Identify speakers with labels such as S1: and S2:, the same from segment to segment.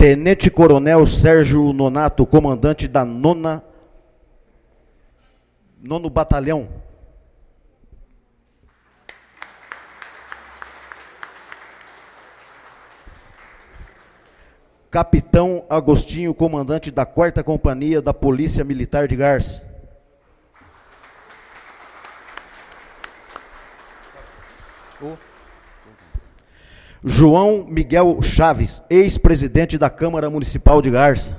S1: Tenente Coronel Sérgio Nonato, comandante da nono Batalhão. Capitão Agostinho, comandante da 4ª Companhia da Polícia Militar de Garça. João Miguel Chaves, ex-presidente da Câmara Municipal de Garça.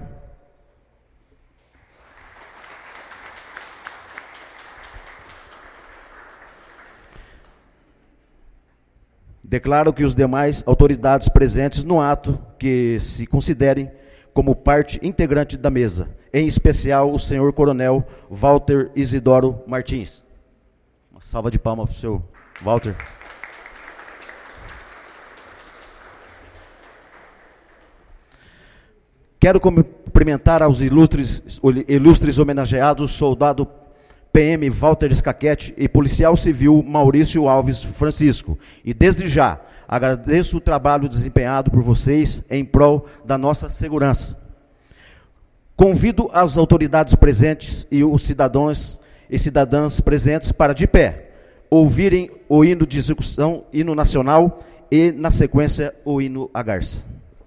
S1: Declaro que os demais autoridades presentes no ato que se considerem como parte integrante da mesa, em especial o senhor Coronel Walter Isidoro Martins. Uma salva de palmas para o senhor Walter. Quero cumprimentar aos ilustres homenageados, soldado PM Walter Escaquete e policial civil Maurício Alves Francisco. E desde já agradeço o trabalho desempenhado por vocês em prol da nossa segurança. Convido as autoridades presentes e os cidadãos e cidadãs presentes para, de pé, ouvirem o hino de execução, hino nacional e, na sequência, o hino à Garça.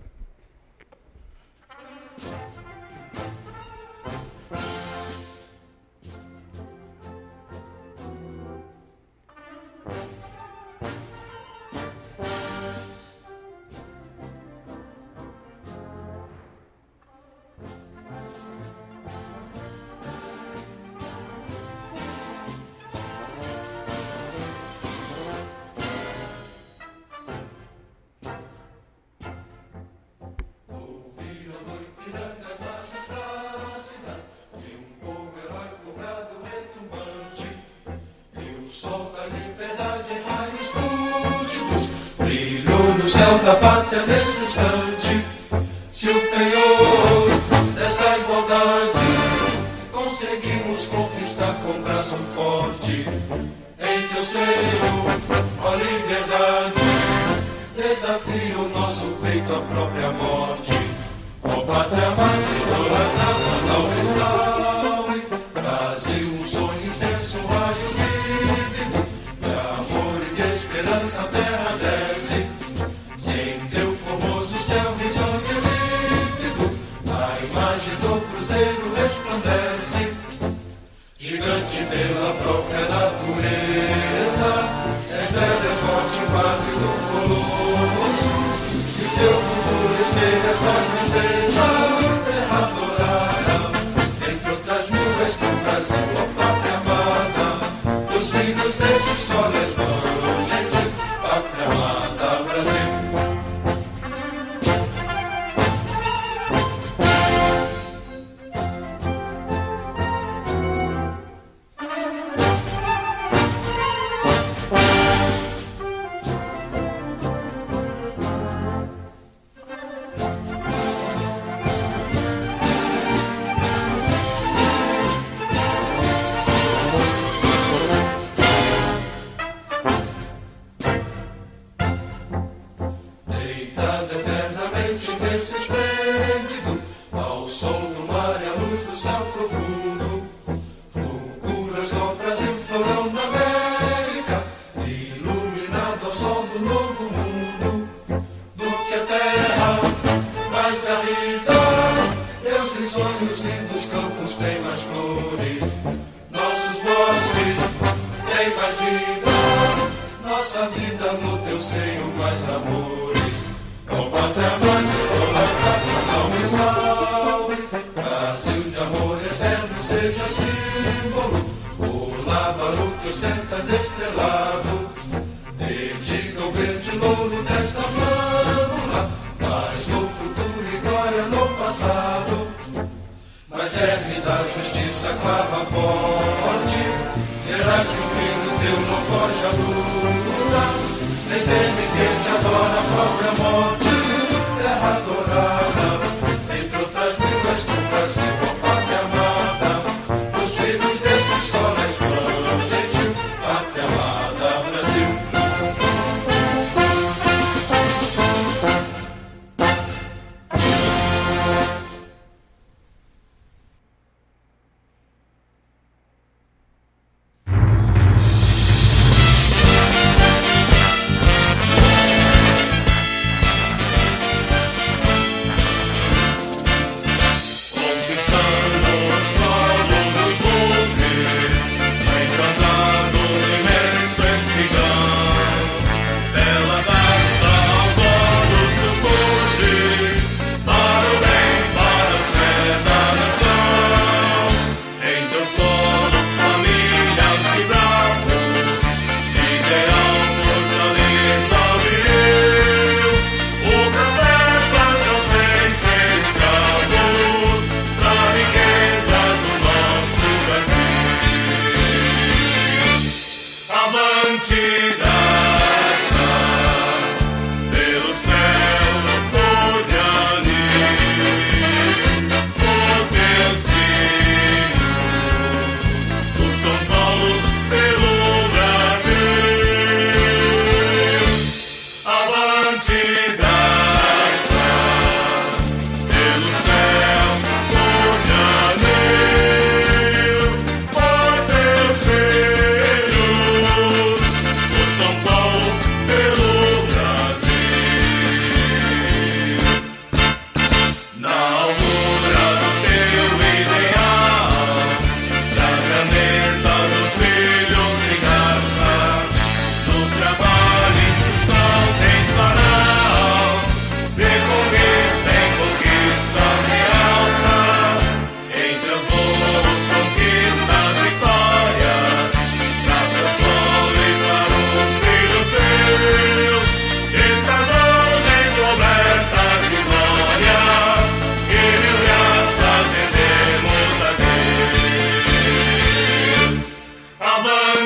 S2: Da pátria nesse instante, se o penhor dessa igualdade conseguimos conquistar com braço forte, em teu seio, ó liberdade, desafia o nosso peito à própria morte. Ó pátria mãe, idolatrada, salve, salve, Brasil, um sonho intenso, um raio vívido, de amor e de esperança a terra desce. Sem teu formoso céu risonho e límpido, a imagem do cruzeiro resplandece, gigante pela própria natureza. És velho, és forte, pátrio do colosso, e teu futuro espelha essa grandeza. Terra adorada, entre outras mil, és tu, Brasil, ó pátria amada, dos filhos desse sol és mãe, gente, pátria amada, Brasil.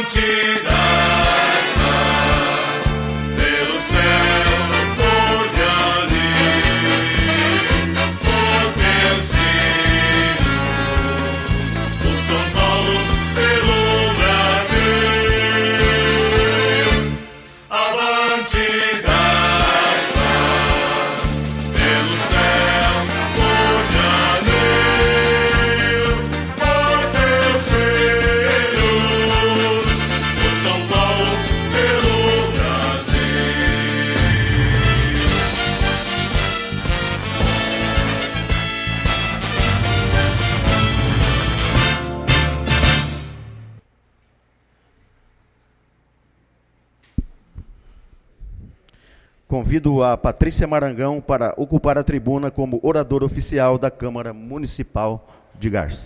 S1: Convido a Patrícia Marangão para ocupar a tribuna como oradora oficial da Câmara Municipal de Garça.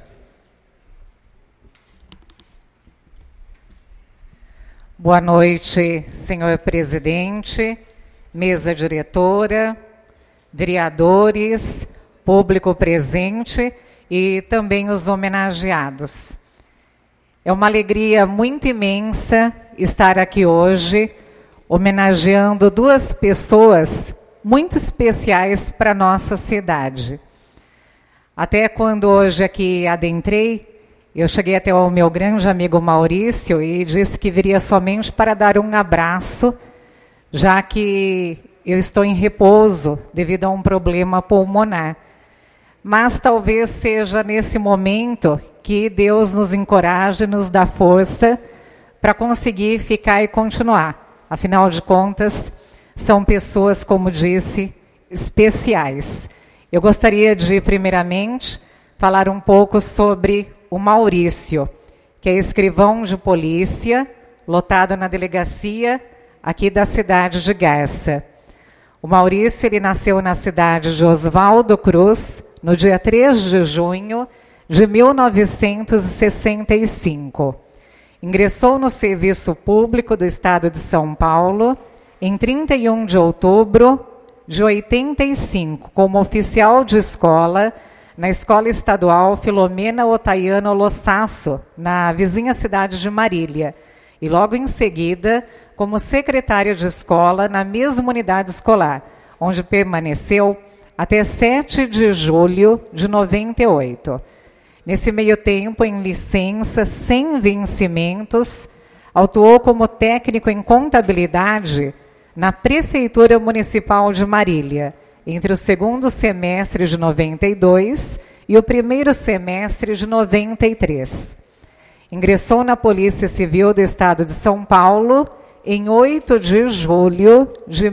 S3: Boa noite, senhor presidente, mesa diretora, vereadores, público presente e também os homenageados. É uma alegria muito imensa estar aqui hoje, homenageando duas pessoas muito especiais para a nossa cidade. Até quando hoje aqui adentrei, eu cheguei até o meu grande amigo Maurício e disse que viria somente para dar um abraço, já que eu estou em repouso devido a um problema pulmonar. Mas talvez seja nesse momento que Deus nos encoraje, nos dá força para conseguir ficar e continuar. Afinal de contas, são pessoas, como disse, especiais. Eu gostaria de, primeiramente, falar um pouco sobre o Maurício, que é escrivão de polícia, lotado na delegacia aqui da cidade de Garça. O Maurício, ele nasceu na cidade de Oswaldo Cruz, no dia 3 de junho de 1965. Ingressou no Serviço Público do Estado de São Paulo em 31 de outubro de 85, como oficial de escola na Escola Estadual Filomena Otaiano Lossasso, na vizinha cidade de Marília, e logo em seguida como secretária de escola na mesma unidade escolar, onde permaneceu até 7 de julho de 98. Nesse meio tempo, em licença, sem vencimentos, atuou como técnico em contabilidade na Prefeitura Municipal de Marília, entre o segundo semestre de 92 e o primeiro semestre de 93. Ingressou na Polícia Civil do Estado de São Paulo em 8 de julho de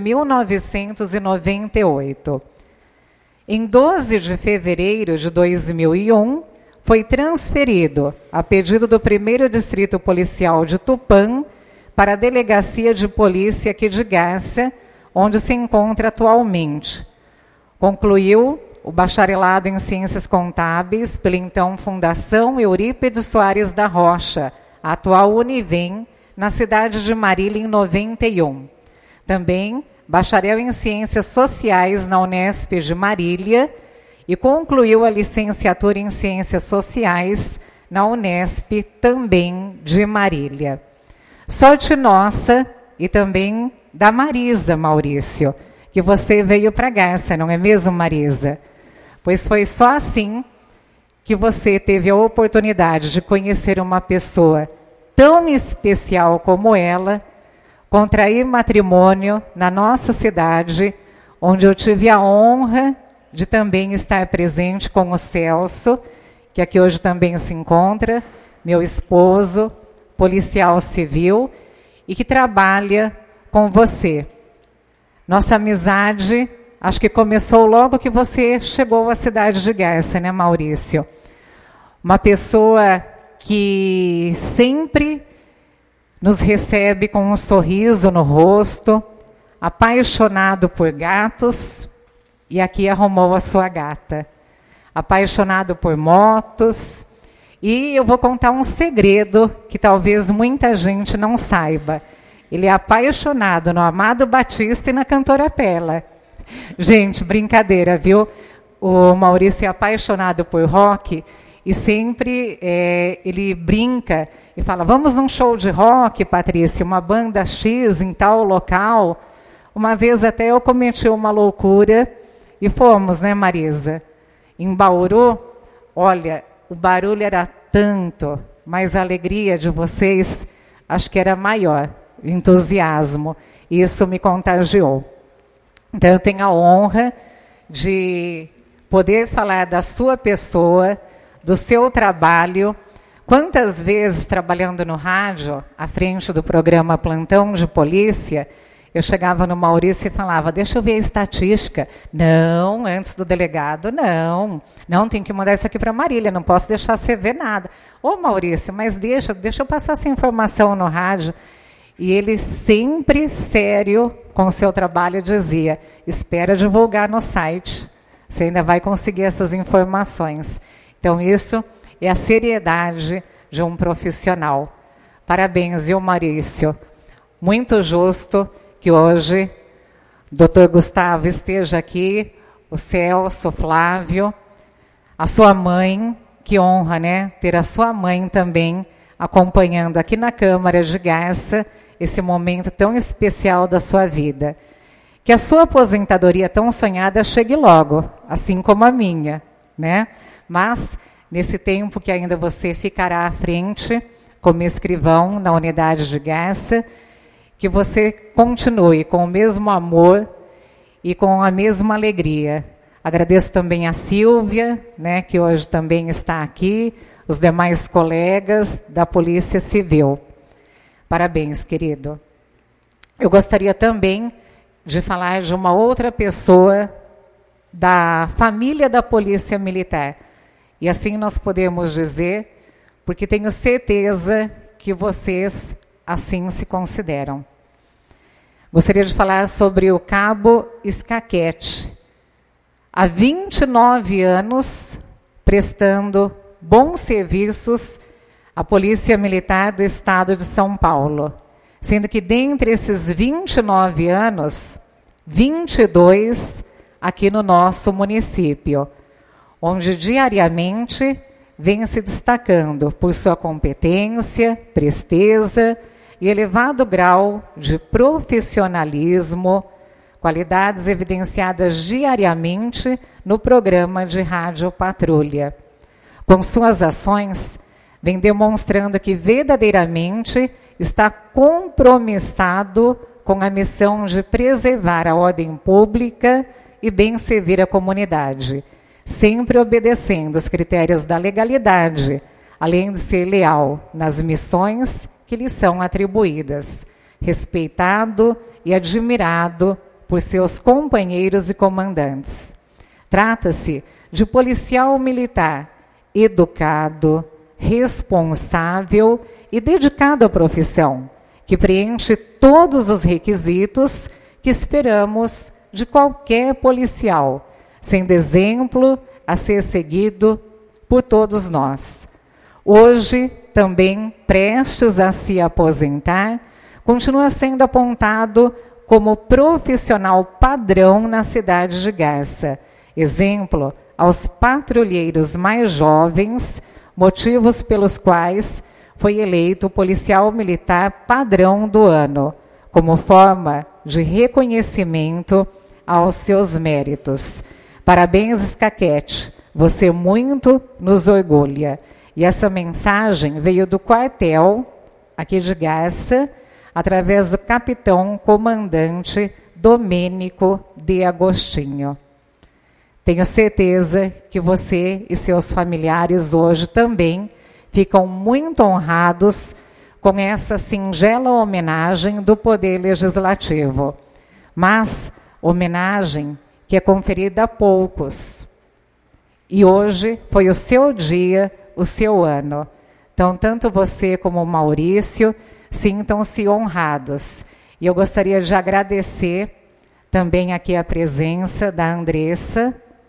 S3: 1998. Em 12 de fevereiro de 2001, foi transferido, a pedido do 1º Distrito Policial de Tupã, para a Delegacia de Polícia aqui de Garça, onde se encontra atualmente. Concluiu o bacharelado em Ciências Contábeis pela então Fundação Eurípides Soares da Rocha, a atual Univem, na cidade de Marília, em 91. Também bacharel em Ciências Sociais na Unesp de Marília, e concluiu a licenciatura em Ciências Sociais na Unesp, também de Marília. Sorte nossa e também da Marisa, Maurício, que você veio para Garça, não é mesmo, Marisa? Pois foi só assim que você teve a oportunidade de conhecer uma pessoa tão especial como ela, contrair matrimônio na nossa cidade, onde eu tive a honra de também estar presente com o Celso, que aqui hoje também se encontra, meu esposo, policial civil, e que trabalha com você. Nossa amizade, acho que começou logo que você chegou à cidade de Garça, né, Maurício? Uma pessoa que sempre nos recebe com um sorriso no rosto, apaixonado por gatos, e aqui arrumou a sua gata. Apaixonado por motos. E eu vou contar um segredo que talvez muita gente não saiba. Ele é apaixonado no Amado Batista e na Cantora Pela. Gente, brincadeira, viu? O Maurício é apaixonado por rock e sempre ele brinca e fala, vamos num show de rock, Patrícia, uma banda X em tal local. Uma vez até eu cometi uma loucura e fomos, né, Marisa? Em Bauru, olha, o barulho era tanto, mas a alegria de vocês acho que era maior, o entusiasmo. E isso me contagiou. Então eu tenho a honra de poder falar da sua pessoa, do seu trabalho. Quantas vezes trabalhando no rádio, à frente do programa Plantão de Polícia, eu chegava no Maurício e falava, deixa eu ver a estatística. Não, antes do delegado, não, tem que mandar isso aqui para a Marília, não posso deixar você ver nada. Ô Maurício, mas deixa eu passar essa informação no rádio. E ele sempre sério com o seu trabalho dizia, espera divulgar no site, você ainda vai conseguir essas informações. Então isso é a seriedade de um profissional. Parabéns, viu, Maurício? Muito justo que hoje o Dr. Gustavo esteja aqui, o Celso, o Flávio, a sua mãe, que honra, né, ter a sua mãe também acompanhando aqui na Câmara de Garça esse momento tão especial da sua vida. Que a sua aposentadoria tão sonhada chegue logo, assim como a minha, né? Mas, nesse tempo que ainda você ficará à frente, como escrivão na unidade de Garça, que você continue com o mesmo amor e com a mesma alegria. Agradeço também a Silvia, né, que hoje também está aqui, os demais colegas da Polícia Civil. Parabéns, querido. Eu gostaria também de falar de uma outra pessoa da família da Polícia Militar. E assim nós podemos dizer, porque tenho certeza que vocês assim se consideram. Gostaria de falar sobre o Cabo Escaquete. Há 29 anos, prestando bons serviços à Polícia Militar do Estado de São Paulo. Sendo que, dentre esses 29 anos, 22 aqui no nosso município, onde diariamente vem se destacando por sua competência, presteza e elevado grau de profissionalismo, qualidades evidenciadas diariamente no programa de Rádio Patrulha. Com suas ações, vem demonstrando que verdadeiramente está compromissado com a missão de preservar a ordem pública e bem servir a comunidade, sempre obedecendo os critérios da legalidade, além de ser leal nas missões que lhe são atribuídas, respeitado e admirado por seus companheiros e comandantes. Trata-se de policial militar educado, responsável e dedicado à profissão, que preenche todos os requisitos que esperamos de qualquer policial, sendo exemplo a ser seguido por todos nós. Hoje, também prestes a se aposentar, continua sendo apontado como profissional padrão na cidade de Garça, exemplo aos patrulheiros mais jovens, motivos pelos quais foi eleito policial militar padrão do ano, como forma de reconhecimento aos seus méritos. Parabéns, Escaquete, você muito nos orgulha. E essa mensagem veio do quartel, aqui de Garça, através do capitão comandante Domênico de Agostinho. Tenho certeza que você e seus familiares hoje também ficam muito honrados com essa singela homenagem do Poder Legislativo. Mas homenagem que é conferida a poucos. E hoje foi o seu dia, o seu ano. Então, tanto você como o Maurício sintam-se honrados. E eu gostaria de agradecer também aqui a presença da Andressa,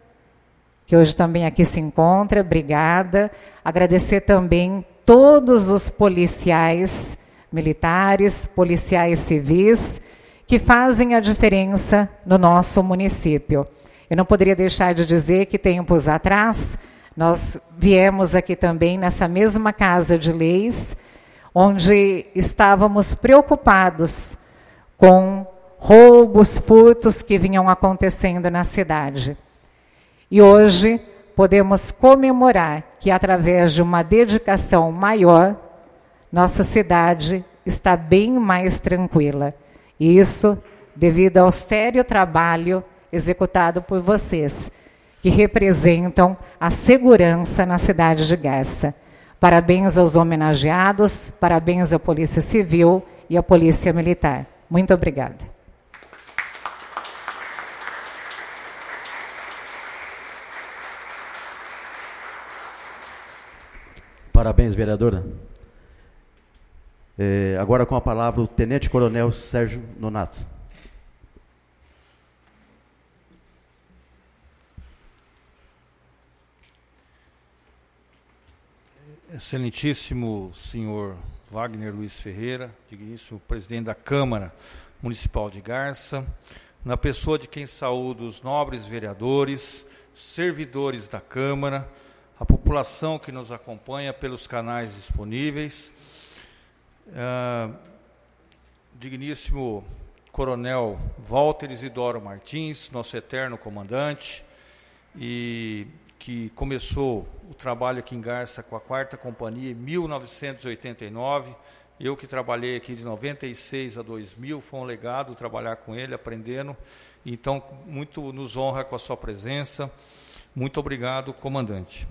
S3: que hoje também aqui se encontra, obrigada. Agradecer também todos os policiais militares, policiais civis, que fazem a diferença no nosso município. Eu não poderia deixar de dizer que tempos atrás Nós viemos aqui também nessa mesma Casa de Leis, onde estávamos preocupados com roubos, furtos que vinham acontecendo na cidade. E hoje podemos comemorar que, através de uma dedicação maior, nossa cidade está bem mais tranquila. E isso devido ao sério trabalho executado por vocês, que representam a segurança na cidade de Garça. Parabéns aos homenageados, parabéns à Polícia Civil e à Polícia Militar. Muito obrigada.
S1: Parabéns, vereadora. Agora com a palavra o Tenente Coronel Sérgio Nonato.
S4: Excelentíssimo senhor Wagner Luiz Ferreira, digníssimo presidente da Câmara Municipal de Garça, na pessoa de quem saúdo os nobres vereadores, servidores da Câmara, a população que nos acompanha pelos canais disponíveis, digníssimo Coronel Walter Isidoro Martins, nosso eterno comandante, e que começou o trabalho aqui em Garça com a 4ª Companhia em 1989, eu que trabalhei aqui de 96 a 2000, foi um legado trabalhar com ele, aprendendo, então muito nos honra com a sua presença. Muito obrigado, comandante.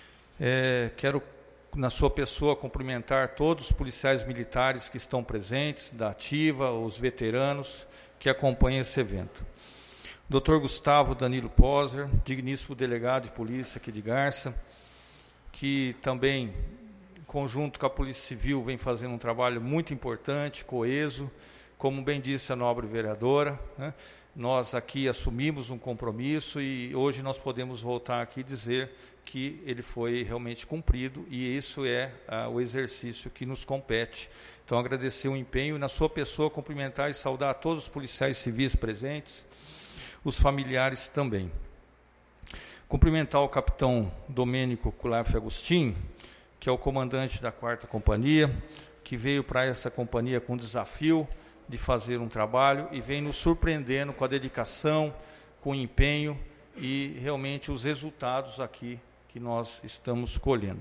S4: Quero, na sua pessoa, cumprimentar todos os policiais militares que estão presentes, da ativa, os veteranos que acompanham esse evento. Dr. Gustavo Danilo Poser, digníssimo delegado de polícia aqui de Garça, que também, em conjunto com a Polícia Civil, vem fazendo um trabalho muito importante, coeso, como bem disse a nobre vereadora, né? Nós aqui assumimos um compromisso e hoje nós podemos voltar aqui e dizer que ele foi realmente cumprido e isso é o exercício que nos compete. Então, agradecer o empenho e, na sua pessoa, cumprimentar e saudar a todos os policiais civis presentes, os familiares também. Cumprimentar o capitão Domênico Culaf Agostinho, que é o comandante da 4ª Companhia, que veio para essa companhia com o desafio de fazer um trabalho e vem nos surpreendendo com a dedicação, com o empenho e realmente os resultados aqui que nós estamos colhendo.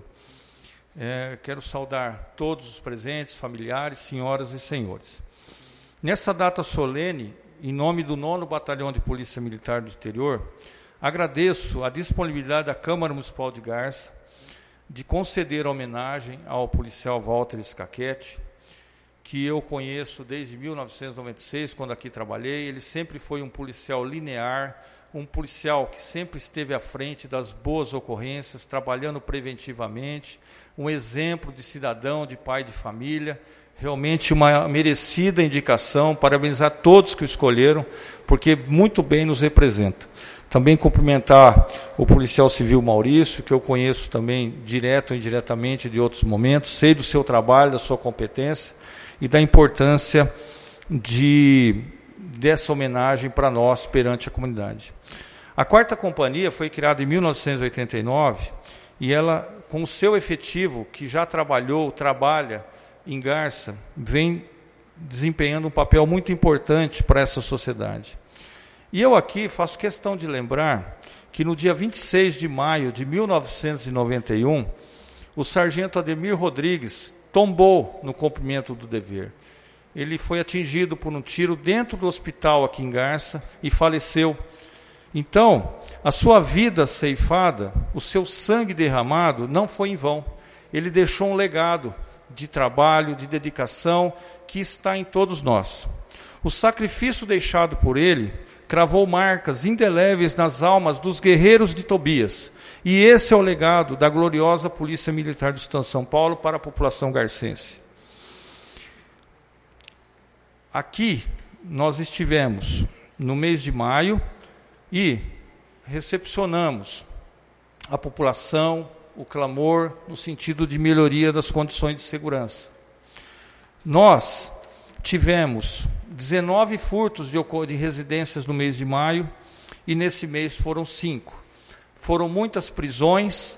S4: Quero saudar todos os presentes, familiares, senhoras e senhores. Nessa data solene, em nome do 9º Batalhão de Polícia Militar do Interior, agradeço a disponibilidade da Câmara Municipal de Garça de conceder homenagem ao policial Walter Scachetti, que eu conheço desde 1996, quando aqui trabalhei. Ele sempre foi um policial linear, um policial que sempre esteve à frente das boas ocorrências, trabalhando preventivamente, um exemplo de cidadão, de pai de família, realmente uma merecida indicação, parabenizar todos que o escolheram, porque muito bem nos representa. Também cumprimentar o policial civil Maurício, que eu conheço também direto ou indiretamente de outros momentos, sei do seu trabalho, da sua competência, e da importância dessa homenagem para nós perante a comunidade. A 4ª Companhia foi criada em 1989 e ela, com o seu efetivo, que já trabalha em Garça, vem desempenhando um papel muito importante para essa sociedade. E eu aqui faço questão de lembrar que no dia 26 de maio de 1991, o sargento Ademir Rodrigues tombou no cumprimento do dever. Ele foi atingido por um tiro dentro do hospital aqui em Garça e faleceu. Então, a sua vida ceifada, o seu sangue derramado, não foi em vão. Ele deixou um legado de trabalho, de dedicação, que está em todos nós. O sacrifício deixado por ele cravou marcas indeléveis nas almas dos guerreiros de Tobias. E esse é o legado da gloriosa Polícia Militar do Estado de São Paulo para a população garcense. Aqui nós estivemos no mês de maio e recepcionamos a população, o clamor no sentido de melhoria das condições de segurança. Nós tivemos 19 furtos de residências no mês de maio e nesse mês foram 5. Foram muitas prisões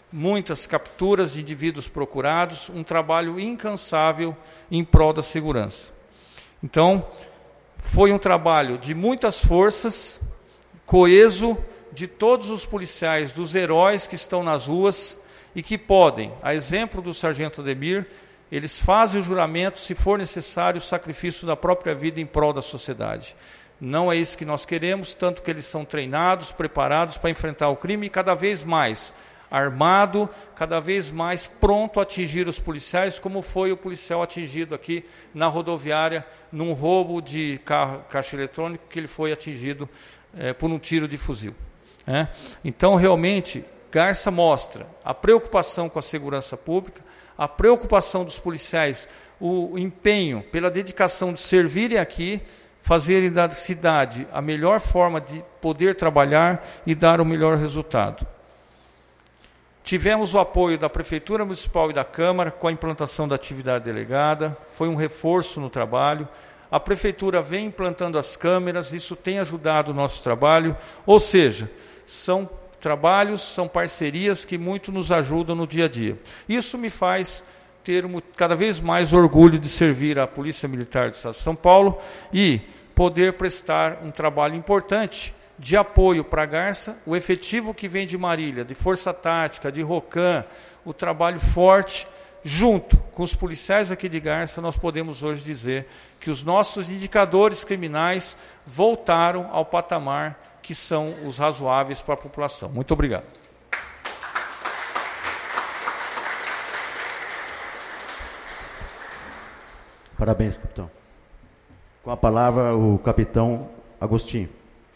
S4: muitas capturas de indivíduos procurados, um trabalho incansável em prol da segurança. Então, foi um trabalho de muitas forças, coeso, de todos os policiais, dos heróis que estão nas ruas e que podem, a exemplo do sargento Ademir, eles fazem o juramento, se for necessário, o sacrifício da própria vida em prol da sociedade. Não é isso que nós queremos, tanto que eles são treinados, preparados para enfrentar o crime e cada vez mais armado, cada vez mais pronto a atingir os policiais, como foi o policial atingido aqui na rodoviária, num roubo de caixa eletrônico, que ele foi atingido por um tiro de fuzil. Então, realmente, Garça mostra a preocupação com a segurança pública, a preocupação dos policiais, o empenho pela dedicação de servirem aqui, fazerem da cidade a melhor forma de poder trabalhar e dar o melhor resultado. Tivemos o apoio da Prefeitura Municipal e da Câmara com a implantação da atividade delegada, foi um reforço no trabalho. A Prefeitura vem implantando as câmeras, isso tem ajudado o nosso trabalho, ou seja, são trabalhos, são parcerias que muito nos ajudam no dia a dia. Isso me faz ter cada vez mais orgulho de servir a Polícia Militar do Estado de São Paulo e poder prestar um trabalho importante de apoio para a Garça, o efetivo que vem de Marília, de Força Tática, de Rocan, o trabalho forte, junto com os policiais aqui de Garça, nós podemos hoje dizer que os nossos indicadores criminais voltaram ao patamar que são os razoáveis para a população. Muito obrigado.
S1: Parabéns, capitão. Com a palavra, o capitão Agostinho.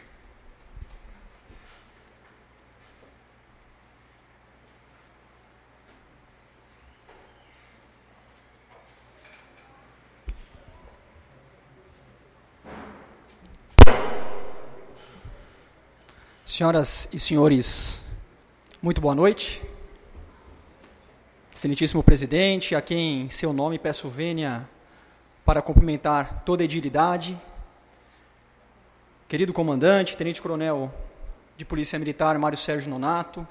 S5: Senhoras e senhores, muito boa noite. Excelentíssimo presidente, a quem em seu nome peço vênia para cumprimentar toda a edilidade. Querido comandante, tenente-coronel de Polícia Militar, Mário Sérgio Nonato,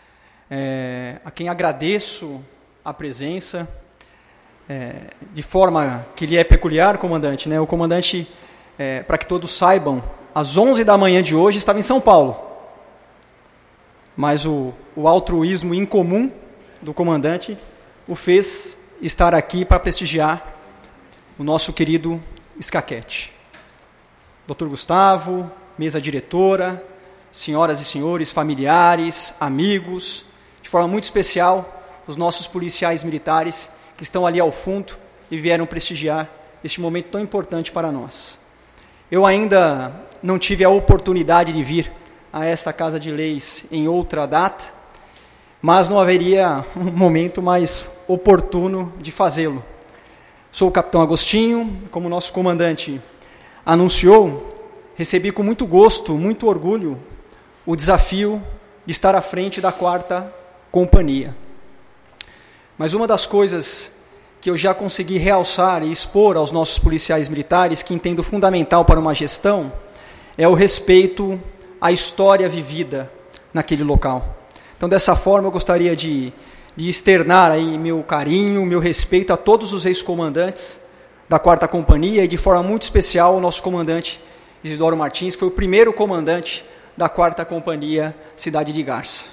S5: a quem agradeço a presença, de forma que lhe é peculiar, comandante, né? O comandante, para que todos saibam, às 11 da manhã de hoje estava em São Paulo. Mas o altruísmo incomum do comandante o fez estar aqui para prestigiar o nosso querido Escaquete. Dr. Gustavo, mesa diretora, senhoras e senhores, familiares, amigos, de forma muito especial, os nossos policiais militares que estão ali ao fundo e vieram prestigiar este momento tão importante para nós. Eu ainda não tive a oportunidade de vir a esta Casa de Leis em outra data, mas não haveria um momento mais oportuno de fazê-lo. Sou o capitão Agostinho, como nosso comandante anunciou, recebi com muito gosto, muito orgulho, o desafio de estar à frente da 4ª Companhia. Mas uma das coisas que eu já consegui realçar e expor aos nossos policiais militares, que entendo fundamental para uma gestão, é o respeito à história vivida naquele local. Então, dessa forma, eu gostaria de externar aí meu carinho, meu respeito a todos os ex-comandantes da 4ª Companhia e, de forma muito especial, ao nosso comandante Isidoro Martins, que foi o primeiro comandante da 4ª Companhia Cidade de Garça.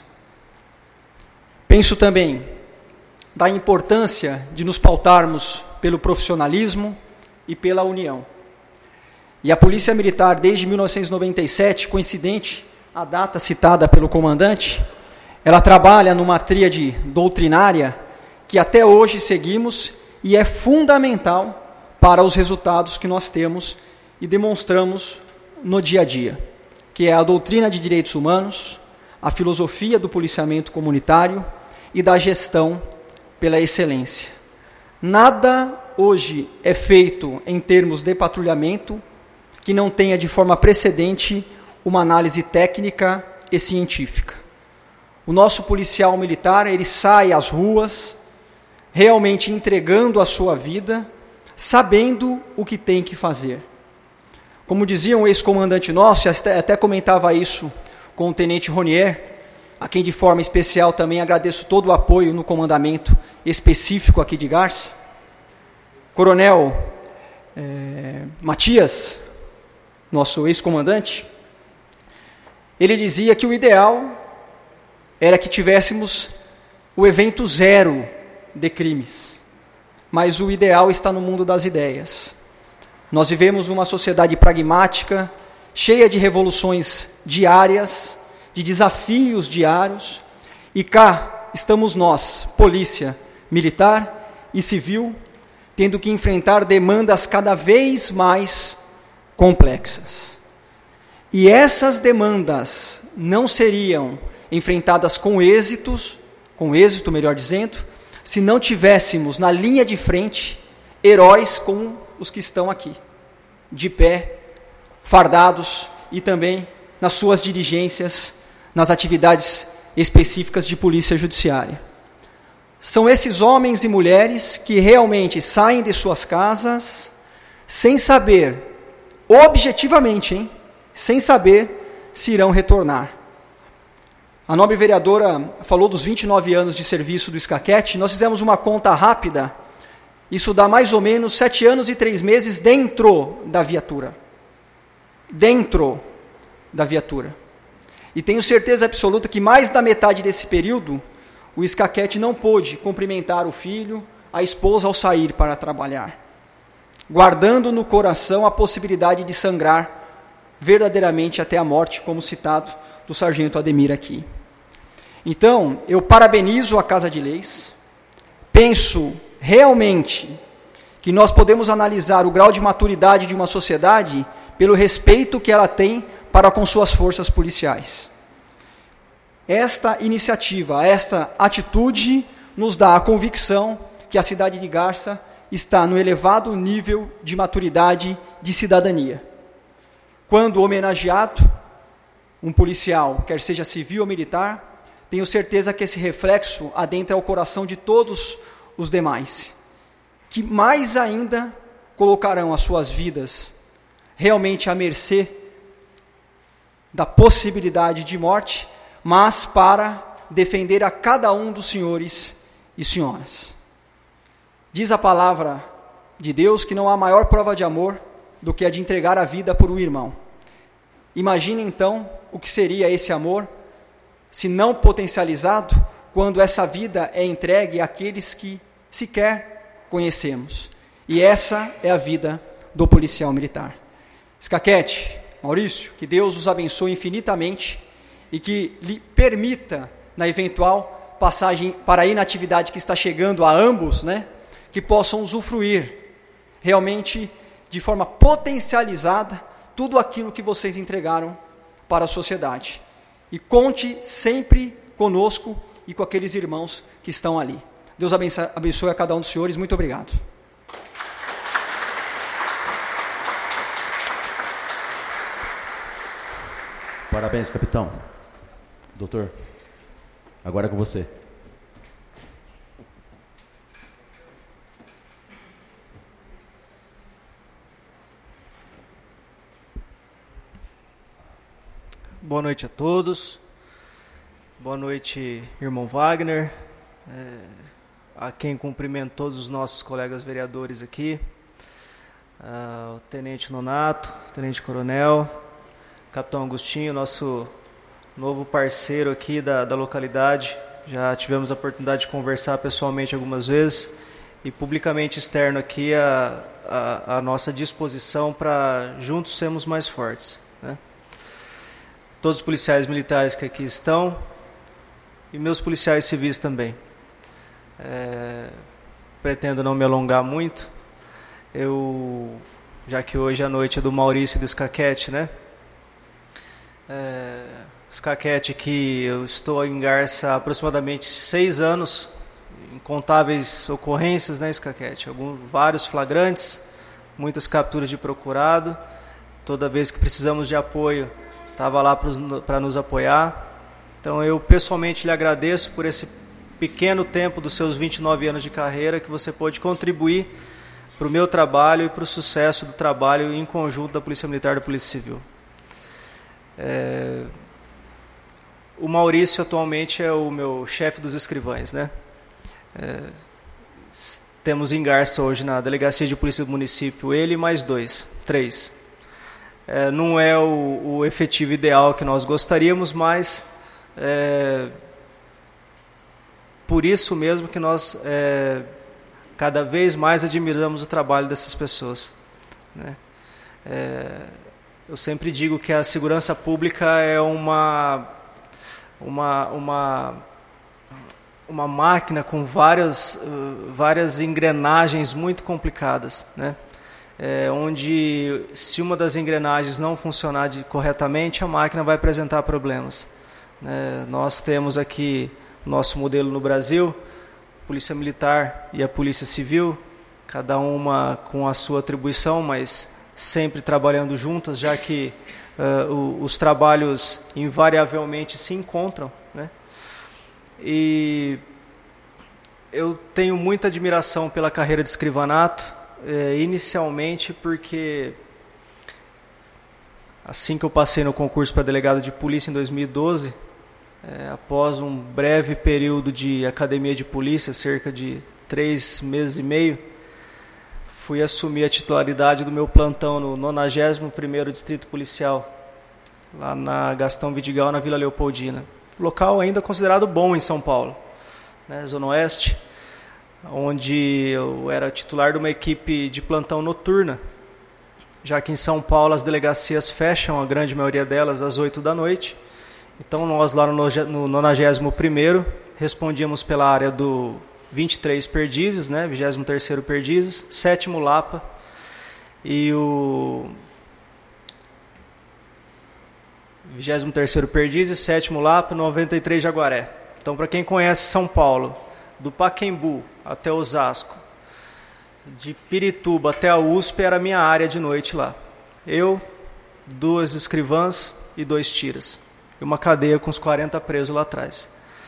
S5: Penso também da importância de nos pautarmos pelo profissionalismo e pela união. E a Polícia Militar, desde 1997, coincidente a data citada pelo comandante, ela trabalha numa tríade doutrinária que até hoje seguimos e é fundamental para os resultados que nós temos e demonstramos no dia a dia, que é a doutrina de direitos humanos, a filosofia do policiamento comunitário e da gestão pela excelência. Nada hoje é feito em termos de patrulhamento que não tenha de forma precedente uma análise técnica e científica. O nosso policial militar, ele sai às ruas, realmente entregando a sua vida, sabendo o que tem que fazer. Como dizia um ex-comandante nosso, até comentava isso com o tenente Ronier, a quem de forma especial também agradeço todo o apoio no comandamento específico aqui de Garça. Coronel Matias, nosso ex-comandante, ele dizia que o ideal era que tivéssemos o evento zero de crimes, mas o ideal está no mundo das ideias. Nós vivemos uma sociedade pragmática, cheia de revoluções diárias, de desafios diários, e cá estamos nós, polícia militar e civil, tendo que enfrentar demandas cada vez mais complexas. E essas demandas não seriam enfrentadas com êxito, melhor dizendo, se não tivéssemos na linha de frente heróis como os que estão aqui, de pé, fardados e também nas suas diligências, nas atividades específicas de polícia judiciária. São esses homens e mulheres que realmente saem de suas casas sem saber, objetivamente, sem saber se irão retornar. A nobre vereadora falou dos 29 anos de serviço do Escaquete. Nós fizemos uma conta rápida, isso dá mais ou menos 7 anos e 3 meses dentro da viatura. Dentro da viatura. E tenho certeza absoluta que mais da metade desse período, o Escaquete não pôde cumprimentar o filho, a esposa ao sair para trabalhar, guardando no coração a possibilidade de sangrar verdadeiramente até a morte, como citado do sargento Ademir aqui. Então, eu parabenizo a Casa de Leis, penso realmente que nós podemos analisar o grau de maturidade de uma sociedade pelo respeito que ela tem para com suas forças policiais. Esta iniciativa, esta atitude nos dá a convicção que a cidade de Garça está no elevado nível de maturidade de cidadania. Quando homenageado, um policial, quer seja civil ou militar, tenho certeza que esse reflexo adentra o coração de todos os demais, que mais ainda colocarão as suas vidas realmente à mercê da possibilidade de morte, mas para defender a cada um dos senhores e senhoras. Diz a palavra de Deus que não há maior prova de amor do que a de entregar a vida por um irmão. Imagine então o que seria esse amor, se não potencializado, quando essa vida é entregue àqueles que sequer conhecemos. E essa é a vida do policial militar. Escaquete, Maurício, que Deus os abençoe infinitamente e que lhe permita, na eventual passagem para a inatividade que está chegando a ambos, que possam usufruir realmente de forma potencializada tudo aquilo que vocês entregaram para a sociedade. E conte sempre conosco e com aqueles irmãos que estão ali. Deus abençoe a cada um dos senhores. Muito obrigado.
S1: Parabéns, capitão. Doutor, agora é com você.
S6: Boa noite a todos. Boa noite, irmão Wagner. A quem cumprimento todos os nossos colegas vereadores aqui. O Tenente Nonato, Tenente Coronel, Capitão Agostinho, nosso novo parceiro aqui da localidade. Já tivemos a oportunidade de conversar pessoalmente algumas vezes e publicamente externo aqui a nossa disposição para juntos sermos mais fortes. Todos os policiais militares que aqui estão e meus policiais civis também. Pretendo não me alongar muito. Já que hoje à noite é do Maurício e do Escaquete, Escaquete, que eu estou em Garça há aproximadamente 6 anos, incontáveis ocorrências, Escaquete? Vários flagrantes, muitas capturas de procurado. Toda vez que precisamos de apoio, estava lá para nos apoiar. Então eu pessoalmente lhe agradeço por esse pequeno tempo dos seus 29 anos de carreira que você pôde contribuir para o meu trabalho e para o sucesso do trabalho em conjunto da Polícia Militar e da Polícia Civil. O Maurício atualmente é o meu chefe dos escrivães, né? Temos em Garça hoje na Delegacia de Polícia do município ele e mais 3. Não é o efetivo ideal que nós gostaríamos, mas por isso mesmo que nós cada vez mais admiramos o trabalho dessas pessoas, né? Eu sempre digo que a segurança pública é uma máquina com várias engrenagens muito complicadas, né? Onde, se uma das engrenagens não funcionar corretamente, a máquina vai apresentar problemas, né? Nós temos aqui o nosso modelo no Brasil, a Polícia Militar e a Polícia Civil, cada uma com a sua atribuição, mas sempre trabalhando juntas, já que os trabalhos invariavelmente se encontram, né? E eu tenho muita admiração pela carreira de escrivanato, inicialmente porque assim que eu passei no concurso para delegado de polícia em 2012, após um breve período de academia de polícia, cerca de 3 meses e meio, fui assumir a titularidade do meu plantão no 91º Distrito Policial, lá na Gastão Vidigal, na Vila Leopoldina. Local ainda considerado bom em São Paulo, né, Zona Oeste, onde eu era titular de uma equipe de plantão noturna, já que em São Paulo as delegacias fecham, a grande maioria delas, às 8 da noite. Então nós lá no 91º respondíamos pela área do 23 Perdizes, né, 23º Perdizes, 7º Lapa e o 23º Perdizes, 7º Lapa, 93 Jaguaré. Então, para quem conhece São Paulo, do Pacaembu até Osasco, de Pirituba até a USP, era a minha área de noite lá. Eu, 2 escrivãs e 2 tiras. E uma cadeia com uns 40 presos lá atrás.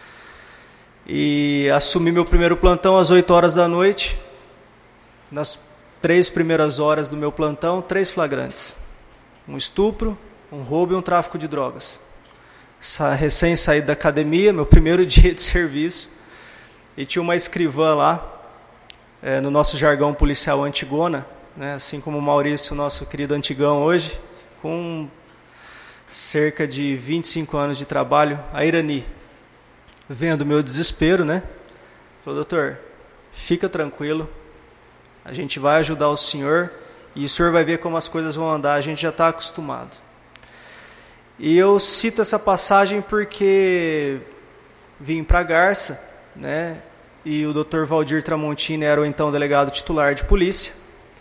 S6: E assumi meu primeiro plantão às 8 horas da noite. Nas 3 primeiras horas do meu plantão, 3 flagrantes. Um estupro, um roubo e um tráfico de drogas. Recém saído da academia, meu primeiro dia de serviço. E tinha uma escrivã lá, no nosso jargão policial Antigona, né, assim como o Maurício, nosso querido Antigão hoje, com cerca de 25 anos de trabalho, a Irani. Vendo o meu desespero, né? Falou: doutor, fica tranquilo, a gente vai ajudar o senhor e o senhor vai ver como as coisas vão andar, a gente já está acostumado. E eu cito essa passagem porque vim para Garça, né? E o Dr. Valdir Tramontini era o então delegado titular de polícia.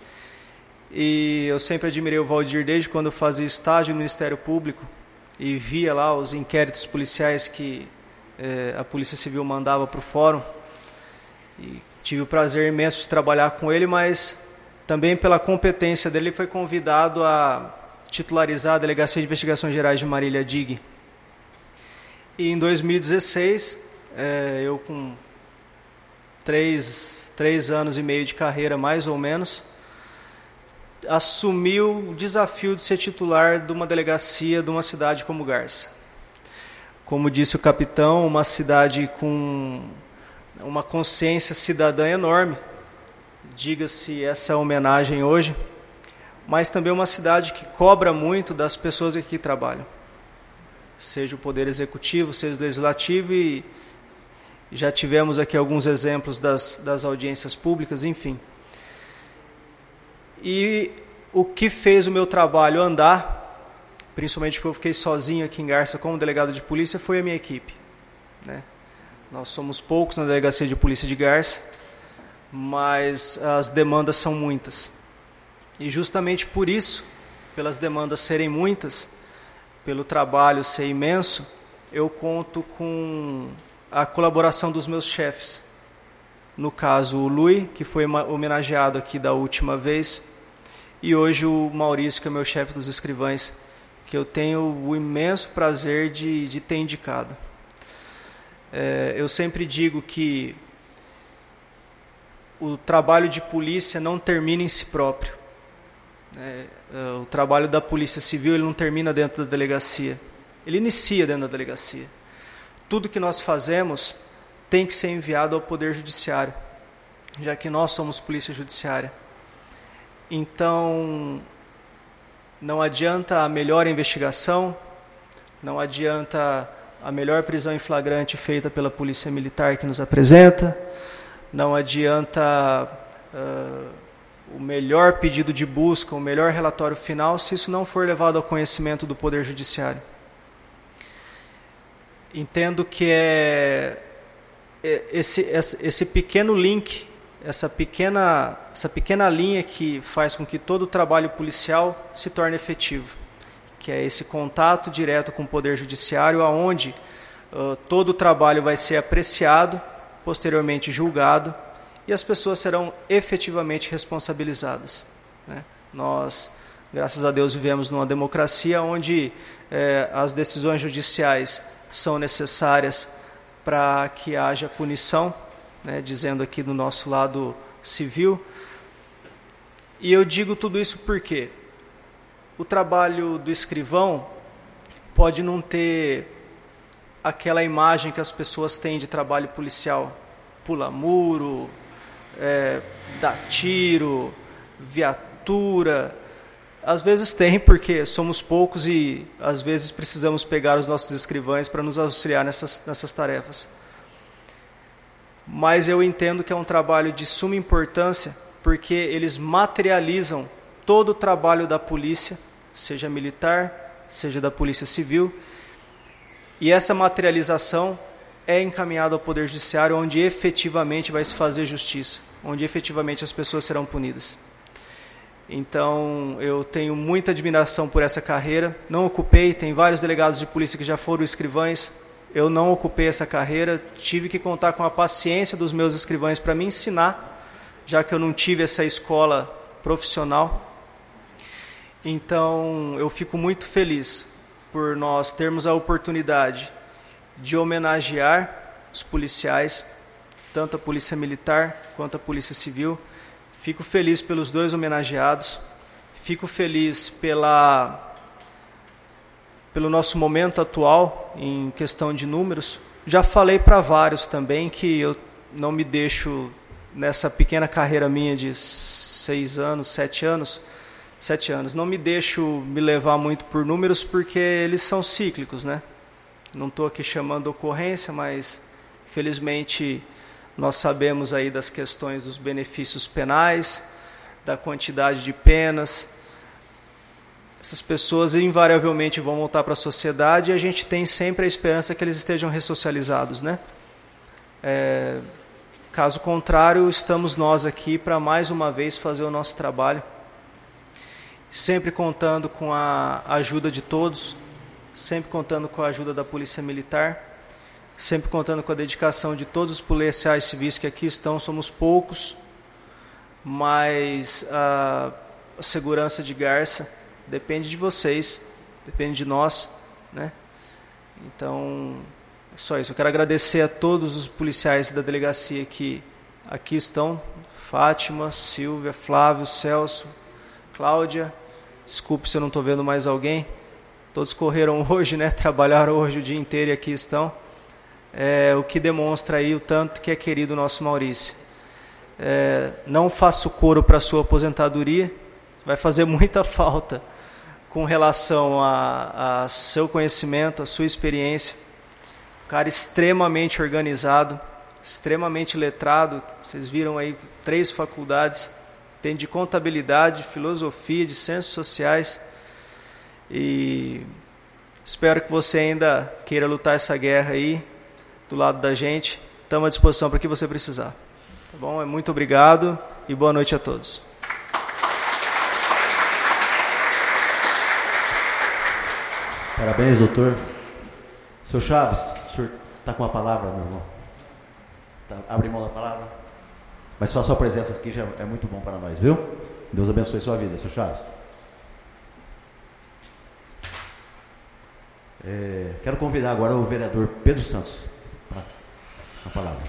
S6: E eu sempre admirei o Valdir desde quando eu fazia estágio no Ministério Público e via lá os inquéritos policiais que a Polícia Civil mandava para o fórum. E tive o prazer imenso de trabalhar com ele, mas também pela competência dele, ele foi convidado a titularizar a Delegacia de Investigações Gerais de Marília DIG. E em 2016, eu com 3 anos e meio de carreira, mais ou menos, assumi o desafio de ser titular de uma delegacia de uma cidade como Garça. Como disse o capitão, uma cidade com uma consciência cidadã enorme, diga-se essa homenagem hoje, mas também uma cidade que cobra muito das pessoas que aqui trabalham, seja o Poder Executivo, seja o Legislativo, e já tivemos aqui alguns exemplos das audiências públicas, enfim. E o que fez o meu trabalho andar, principalmente porque eu fiquei sozinho aqui em Garça como delegado de polícia, foi a minha equipe, né? Nós somos poucos na Delegacia de Polícia de Garça, mas as demandas são muitas. E justamente por isso, pelas demandas serem muitas, pelo trabalho ser imenso, eu conto com a colaboração dos meus chefes. No caso, o Lui, que foi homenageado aqui da última vez, e hoje o Maurício, que é meu chefe dos escrivães, que eu tenho o imenso prazer de ter indicado. Eu sempre digo que o trabalho de polícia não termina em si próprio. O trabalho da Polícia Civil, ele não termina dentro da delegacia. Ele inicia dentro da delegacia. tudo que nós fazemos tem que ser enviado ao Poder Judiciário, já que nós somos Polícia Judiciária. Então, não adianta a melhor investigação, não adianta a melhor prisão em flagrante feita pela Polícia Militar que nos apresenta, não adianta o melhor pedido de busca, o melhor relatório final, se isso não for levado ao conhecimento do Poder Judiciário. Entendo que esse pequeno link, essa pequena linha que faz com que todo o trabalho policial se torne efetivo, que é esse contato direto com o Poder Judiciário, onde todo o trabalho vai ser apreciado, posteriormente julgado, e as pessoas serão efetivamente responsabilizadas, né? Nós, graças a Deus, vivemos numa democracia onde as decisões judiciais são necessárias para que haja punição, né, dizendo aqui do nosso lado civil. E eu digo tudo isso porque o trabalho do escrivão pode não ter aquela imagem que as pessoas têm de trabalho policial, pula muro, dá tiro, viatura. Às vezes tem, porque somos poucos e às vezes precisamos pegar os nossos escrivães para nos auxiliar nessas tarefas. Mas eu entendo que é um trabalho de suma importância, porque eles materializam todo o trabalho da polícia, seja militar, seja da polícia civil, e essa materialização é encaminhada ao Poder Judiciário, onde efetivamente vai se fazer justiça, onde efetivamente as pessoas serão punidas. Então, eu tenho muita admiração por essa carreira. Não ocupei, tem vários delegados de polícia que já foram escrivães. Eu não ocupei essa carreira, tive que contar com a paciência dos meus escrivães para me ensinar, já que eu não tive essa escola profissional. Então, eu fico muito feliz por nós termos a oportunidade de homenagear os policiais, tanto a Polícia Militar quanto a Polícia Civil. Fico feliz pelos dois homenageados, fico feliz pelo nosso momento atual em questão de números. Já falei para vários também que eu não me deixo, nessa pequena carreira minha de 7 anos, não me deixo me levar muito por números, porque eles são cíclicos, né? Não estou aqui chamando ocorrência, mas felizmente nós sabemos aí das questões dos benefícios penais, da quantidade de penas. Essas pessoas invariavelmente vão voltar para a sociedade e a gente tem sempre a esperança que eles estejam ressocializados, né? Caso contrário, estamos nós aqui para mais uma vez fazer o nosso trabalho, sempre contando com a ajuda de todos, sempre contando com a ajuda da Polícia Militar, sempre contando com a dedicação de todos os policiais civis que aqui estão. Somos poucos, mas a segurança de Garça depende de vocês, depende de nós, né? Então, é só isso. Eu quero agradecer a todos os policiais da delegacia que aqui estão: Fátima, Silvia, Flávio, Celso, Cláudia. Desculpe se eu não estou vendo mais alguém. Todos correram hoje, né? Trabalharam hoje o dia inteiro e aqui estão. O que demonstra aí o tanto que é querido o nosso Maurício. Não faço coro para a sua aposentadoria, vai fazer muita falta com relação a seu conhecimento, a sua experiência. Um cara extremamente organizado, extremamente letrado. Vocês viram aí 3 faculdades, tem de contabilidade, filosofia, de ciências sociais. E espero que você ainda queira lutar essa guerra aí do lado da gente. Estamos à disposição para o que você precisar. Tá bom? Muito obrigado e boa noite a todos.
S1: Parabéns, doutor. Seu Chaves, o senhor está com a palavra, meu irmão? Abre mão da palavra? Mas só a sua presença aqui já é muito bom para nós, viu? Deus abençoe sua vida, seu Chaves. Quero convidar agora o vereador Pedro Santos para a palavra.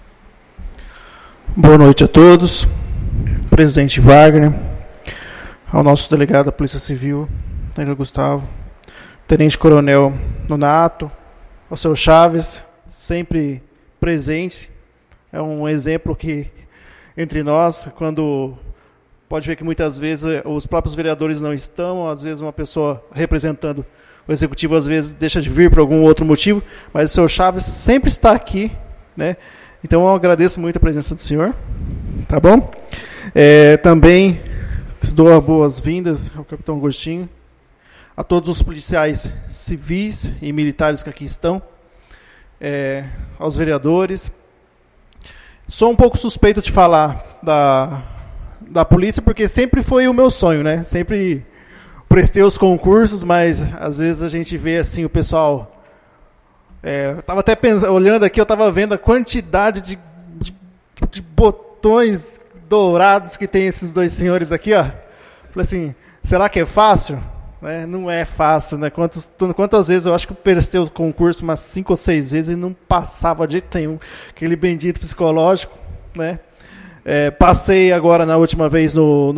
S7: Boa noite a todos. Presidente Wagner, ao nosso delegado da Polícia Civil, Danilo Gustavo, Tenente Coronel Nonato, ao seu Chaves, sempre presente. É um exemplo que, entre nós, quando pode ver que muitas vezes os próprios vereadores não estão, às vezes uma pessoa representando o executivo, às vezes deixa de vir por algum outro motivo, mas o seu Chaves sempre está aqui, né? Então eu agradeço muito a presença do senhor, tá bom? Também dou as boas-vindas ao capitão Agostinho, a todos os policiais civis e militares que aqui estão, aos vereadores. Sou um pouco suspeito de falar da polícia, porque sempre foi o meu sonho, né? Sempre prestei os concursos, mas às vezes a gente vê assim o pessoal... eu estava até olhando aqui, eu estava vendo a quantidade de botões dourados que tem esses dois senhores aqui, ó. Falei assim, será que é fácil? Não é fácil, né? Quantas vezes eu acho que eu prestei o concurso umas 5 ou 6 vezes e não passava de jeito nenhum. Aquele bendito psicológico, né? Passei agora na última vez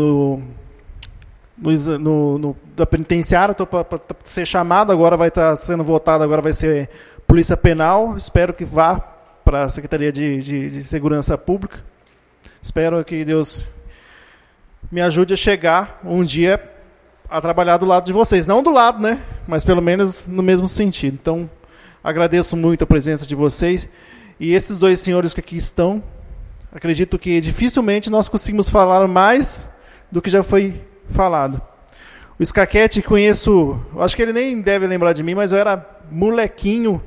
S7: da penitenciária, estou para ser chamado, agora vai estar sendo votado, agora vai ser Polícia Penal, espero que vá para a Secretaria de Segurança Pública. Espero que Deus me ajude a chegar um dia a trabalhar do lado de vocês. Não do lado, né? Mas pelo menos no mesmo sentido. Então, agradeço muito a presença de vocês. E esses dois senhores que aqui estão, acredito que dificilmente nós conseguimos falar mais do que já foi falado. O Scachetti conheço, acho que ele nem deve lembrar de mim, mas eu era molequinho.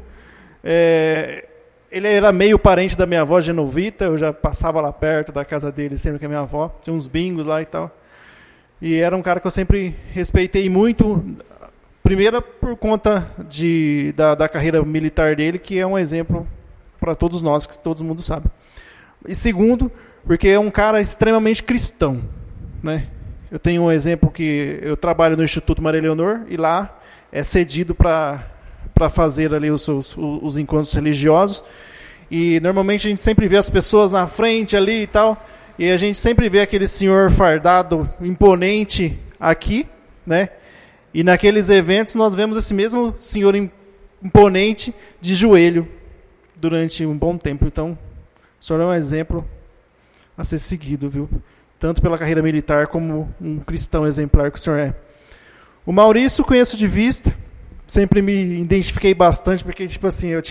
S7: Ele era meio parente da minha avó Genovita, eu já passava lá perto da casa dele sempre com a minha avó, tinha uns bingos lá e tal. E era um cara que eu sempre respeitei muito, primeiro por conta da carreira militar dele, que é um exemplo para todos nós, que todo mundo sabe. E segundo, porque é um cara extremamente cristão, né? Eu tenho um exemplo que eu trabalho no Instituto Maria Leonor e lá é cedido para fazer ali os encontros religiosos, e normalmente a gente sempre vê as pessoas na frente ali e tal, e a gente sempre vê aquele senhor fardado, imponente aqui, né? E naqueles eventos nós vemos esse mesmo senhor imponente de joelho durante um bom tempo. Então, o senhor é um exemplo a ser seguido, viu? Tanto pela carreira militar como um cristão exemplar que o senhor é. O Maurício conheço de vista, sempre me identifiquei bastante, porque, tipo assim, eu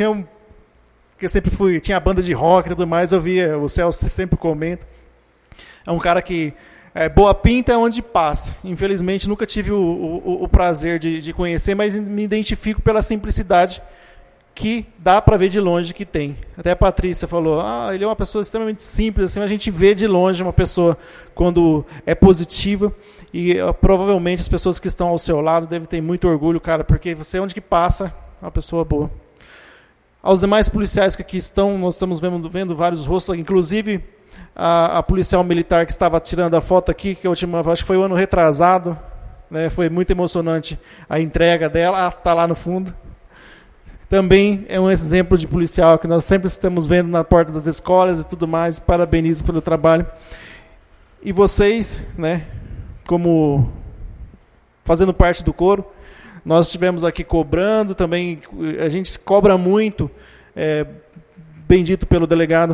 S7: sempre tinha banda de rock e tudo mais, eu via, o Celso sempre comenta. É um cara que boa pinta é onde passa. Infelizmente, nunca tive o prazer de conhecer, mas me identifico pela simplicidade que dá para ver de longe que tem. Até a Patrícia falou, ele é uma pessoa extremamente simples, assim, a gente vê de longe uma pessoa quando é positiva, e provavelmente as pessoas que estão ao seu lado devem ter muito orgulho, cara, porque você, onde que passa, é uma pessoa boa. Aos demais policiais que aqui estão, nós estamos vendo vários rostos, inclusive a policial militar que estava tirando a foto aqui, que a última, acho que foi o ano retrasado, né, foi muito emocionante a entrega dela, está lá no fundo. Também é um exemplo de policial que nós sempre estamos vendo na porta das escolas e tudo mais. Parabenizo pelo trabalho. E vocês, né, como fazendo parte do coro, nós estivemos aqui cobrando também, a gente cobra muito, bendito pelo delegado,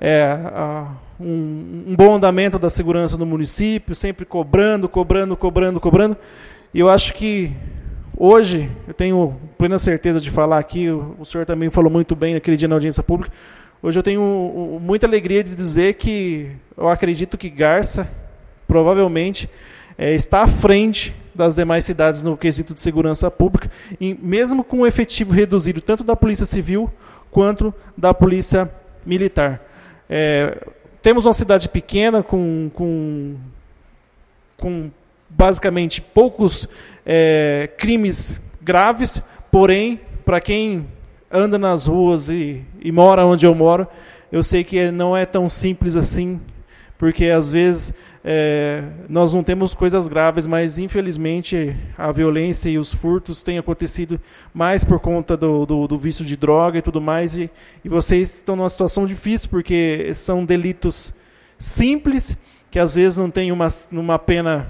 S7: um bom andamento da segurança no município, sempre cobrando. E eu acho que hoje, eu tenho plena certeza de falar aqui, o senhor também falou muito bem naquele dia na audiência pública, hoje eu tenho muita alegria de dizer que eu acredito que Garça, provavelmente, está à frente das demais cidades no quesito de segurança pública, e mesmo com o efetivo reduzido, tanto da Polícia Civil quanto da Polícia Militar. Temos uma cidade pequena com basicamente poucos crimes graves, porém, para quem anda nas ruas e mora onde eu moro, eu sei que não é tão simples assim, porque às vezes nós não temos coisas graves, mas infelizmente a violência e os furtos têm acontecido mais por conta do vício de droga e tudo mais, e vocês estão numa situação difícil, porque são delitos simples, que às vezes não tem uma pena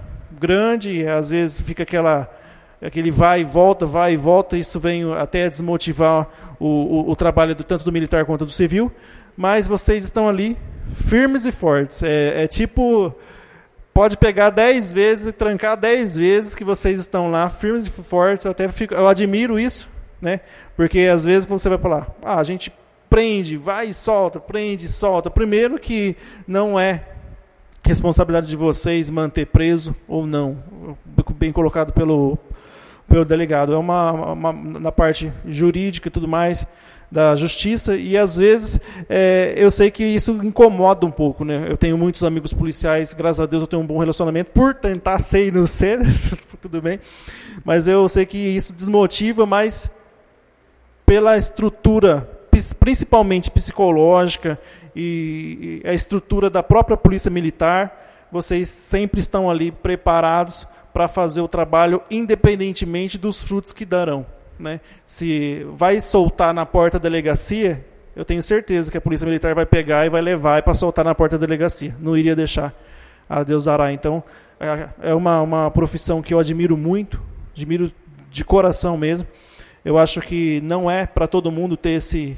S7: grande, e às vezes fica aquele vai e volta, isso vem até desmotivar o trabalho tanto do militar quanto do civil, mas vocês estão ali firmes e fortes. Tipo, pode pegar 10 vezes e trancar 10 vezes que vocês estão lá firmes e fortes. Eu admiro isso, né? Porque às vezes você vai falar, a gente prende, vai e solta, prende e solta. Primeiro que não é responsabilidade de vocês manter preso ou não, bem colocado pelo delegado. É na parte jurídica e tudo mais da justiça, e às vezes eu sei que isso incomoda um pouco, né? Eu tenho muitos amigos policiais, graças a Deus eu tenho um bom relacionamento, por tentar ser e não ser, tudo bem, mas eu sei que isso desmotiva, mas pela estrutura, principalmente psicológica, e a estrutura da própria polícia militar, vocês sempre estão ali preparados para fazer o trabalho, independentemente dos frutos que darão, né? Se vai soltar na porta da delegacia, eu tenho certeza que a polícia militar vai pegar e vai levar para soltar na porta da delegacia. Não iria deixar, a Deus dará. Então, é uma profissão que eu admiro muito, admiro de coração mesmo. Eu acho que não é para todo mundo ter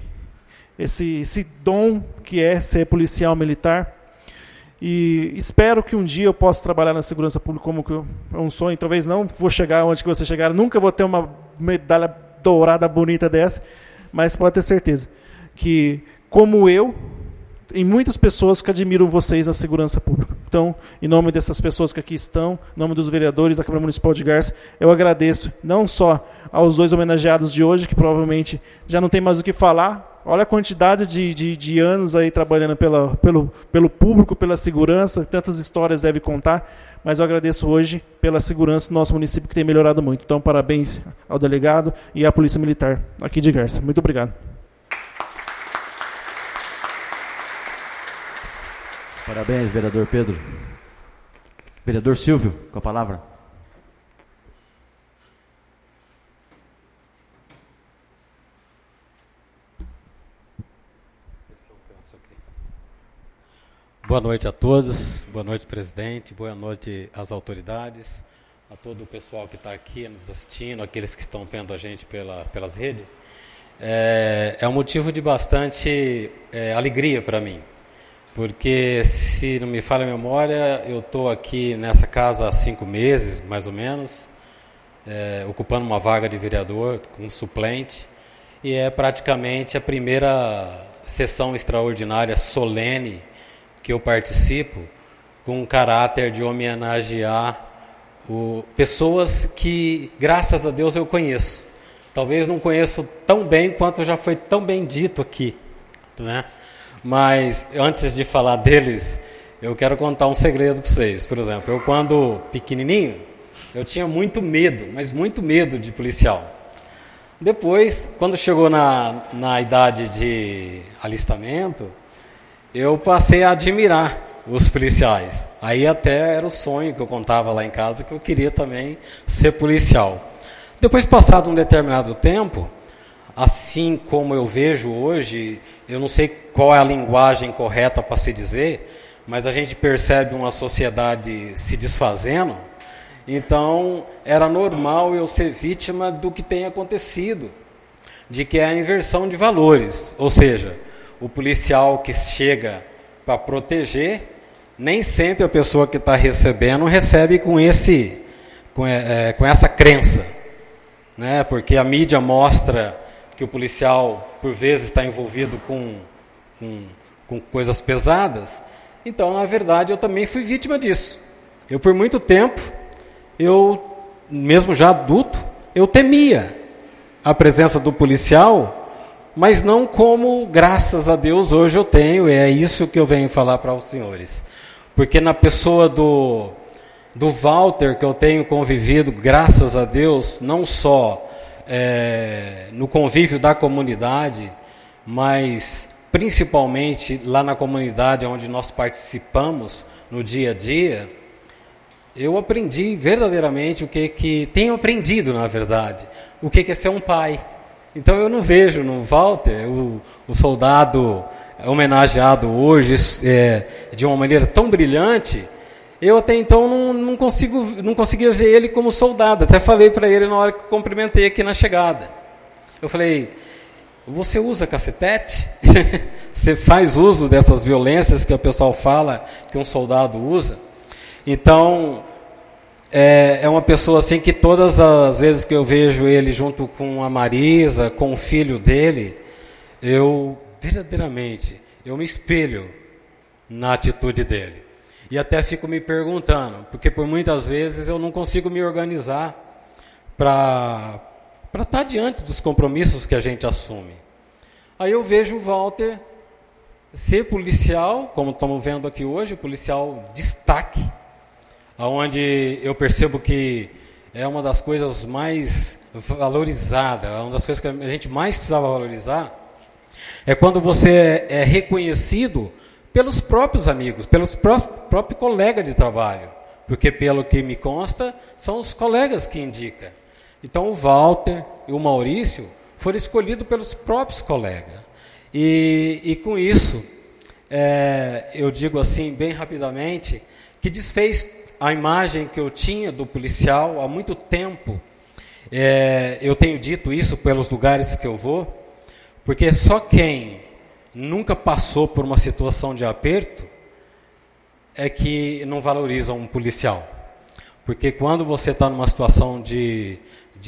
S7: esse dom que é ser policial militar. E espero que um dia eu possa trabalhar na segurança pública como que é um sonho. Talvez não vou chegar onde que você chegar, nunca vou ter uma medalha dourada bonita dessa, mas pode ter certeza que, como eu, tem muitas pessoas que admiram vocês na segurança pública. Então, em nome dessas pessoas que aqui estão, em nome dos vereadores da Câmara Municipal de Garça, eu agradeço não só aos 2 homenageados de hoje, que provavelmente já não tem mais o que falar. Olha a quantidade de anos aí trabalhando pelo público, pela segurança, tantas histórias deve contar, mas eu agradeço hoje pela segurança do nosso município, que tem melhorado muito. Então, parabéns ao delegado e à Polícia Militar aqui de Garça. Muito obrigado.
S1: Parabéns, vereador Pedro. Vereador Silvio, com a palavra.
S8: Boa noite a todos, boa noite, presidente, boa noite às autoridades, a todo o pessoal que está aqui nos assistindo, aqueles que estão vendo a gente pelas redes. É um motivo de bastante alegria para mim, porque, se não me falha a memória, eu estou aqui nessa casa há 5 meses, mais ou menos, ocupando uma vaga de vereador como suplente, e é praticamente a primeira sessão extraordinária solene que eu participo, com um caráter de homenagear pessoas que, graças a Deus, eu conheço. Talvez não conheço tão bem quanto já foi tão bem dito aqui, né? Mas, antes de falar deles, eu quero contar um segredo para vocês. Por exemplo, eu, quando pequenininho, eu tinha muito medo, mas muito medo de policial. Depois, quando chegou na idade de alistamento, eu passei a admirar os policiais. Aí até era o sonho que eu contava lá em casa, que eu queria também ser policial. Depois, passado um determinado tempo, assim como eu vejo hoje, eu não sei qual é a linguagem correta para se dizer, mas a gente percebe uma sociedade se desfazendo. Então, era normal eu ser vítima do que tem acontecido, de que é a inversão de valores, ou seja, o policial que chega para proteger, nem sempre a pessoa que está recebendo recebe com essa crença, né? Porque a mídia mostra que o policial, por vezes, está envolvido com coisas pesadas. Então, na verdade, eu também fui vítima disso. Eu, por muito tempo, mesmo já adulto, eu temia a presença do policial, mas não como, graças a Deus, hoje eu tenho, e é isso que eu venho falar para os senhores. Porque na pessoa do Walter, que eu tenho convivido, graças a Deus, não só no convívio da comunidade, mas principalmente lá na comunidade onde nós participamos no dia a dia, eu aprendi verdadeiramente o que tenho aprendido, na verdade, o que é ser um pai. Então eu não vejo no Walter, o soldado homenageado hoje, de uma maneira tão brilhante. Eu até então não não conseguia ver ele como soldado. Até falei para ele na hora que cumprimentei aqui na chegada. Eu falei, você usa cacetete? Você faz uso dessas violências que o pessoal fala que um soldado usa? Então, é uma pessoa assim que todas as vezes que eu vejo ele junto com a Marisa, com o filho dele, eu verdadeiramente, eu me espelho na atitude dele. E até fico me perguntando, porque por muitas vezes eu não consigo me organizar para estar diante dos compromissos que a gente assume. Aí eu vejo o Walter ser policial, como estamos vendo aqui hoje, policial destaque, onde eu percebo que é uma das coisas mais valorizadas, uma das coisas que a gente mais precisava valorizar, é quando você é reconhecido pelos próprios amigos, pelos próprios colegas de trabalho, porque pelo que me consta, são os colegas que indicam. Então o Walter e o Maurício foram escolhidos pelos próprios colegas. E com isso, eu digo assim, bem rapidamente, que desfez a imagem que eu tinha do policial há muito tempo. Eu tenho dito isso pelos lugares que eu vou, porque só quem nunca passou por uma situação de aperto é que não valoriza um policial. Porque quando você está numa situação de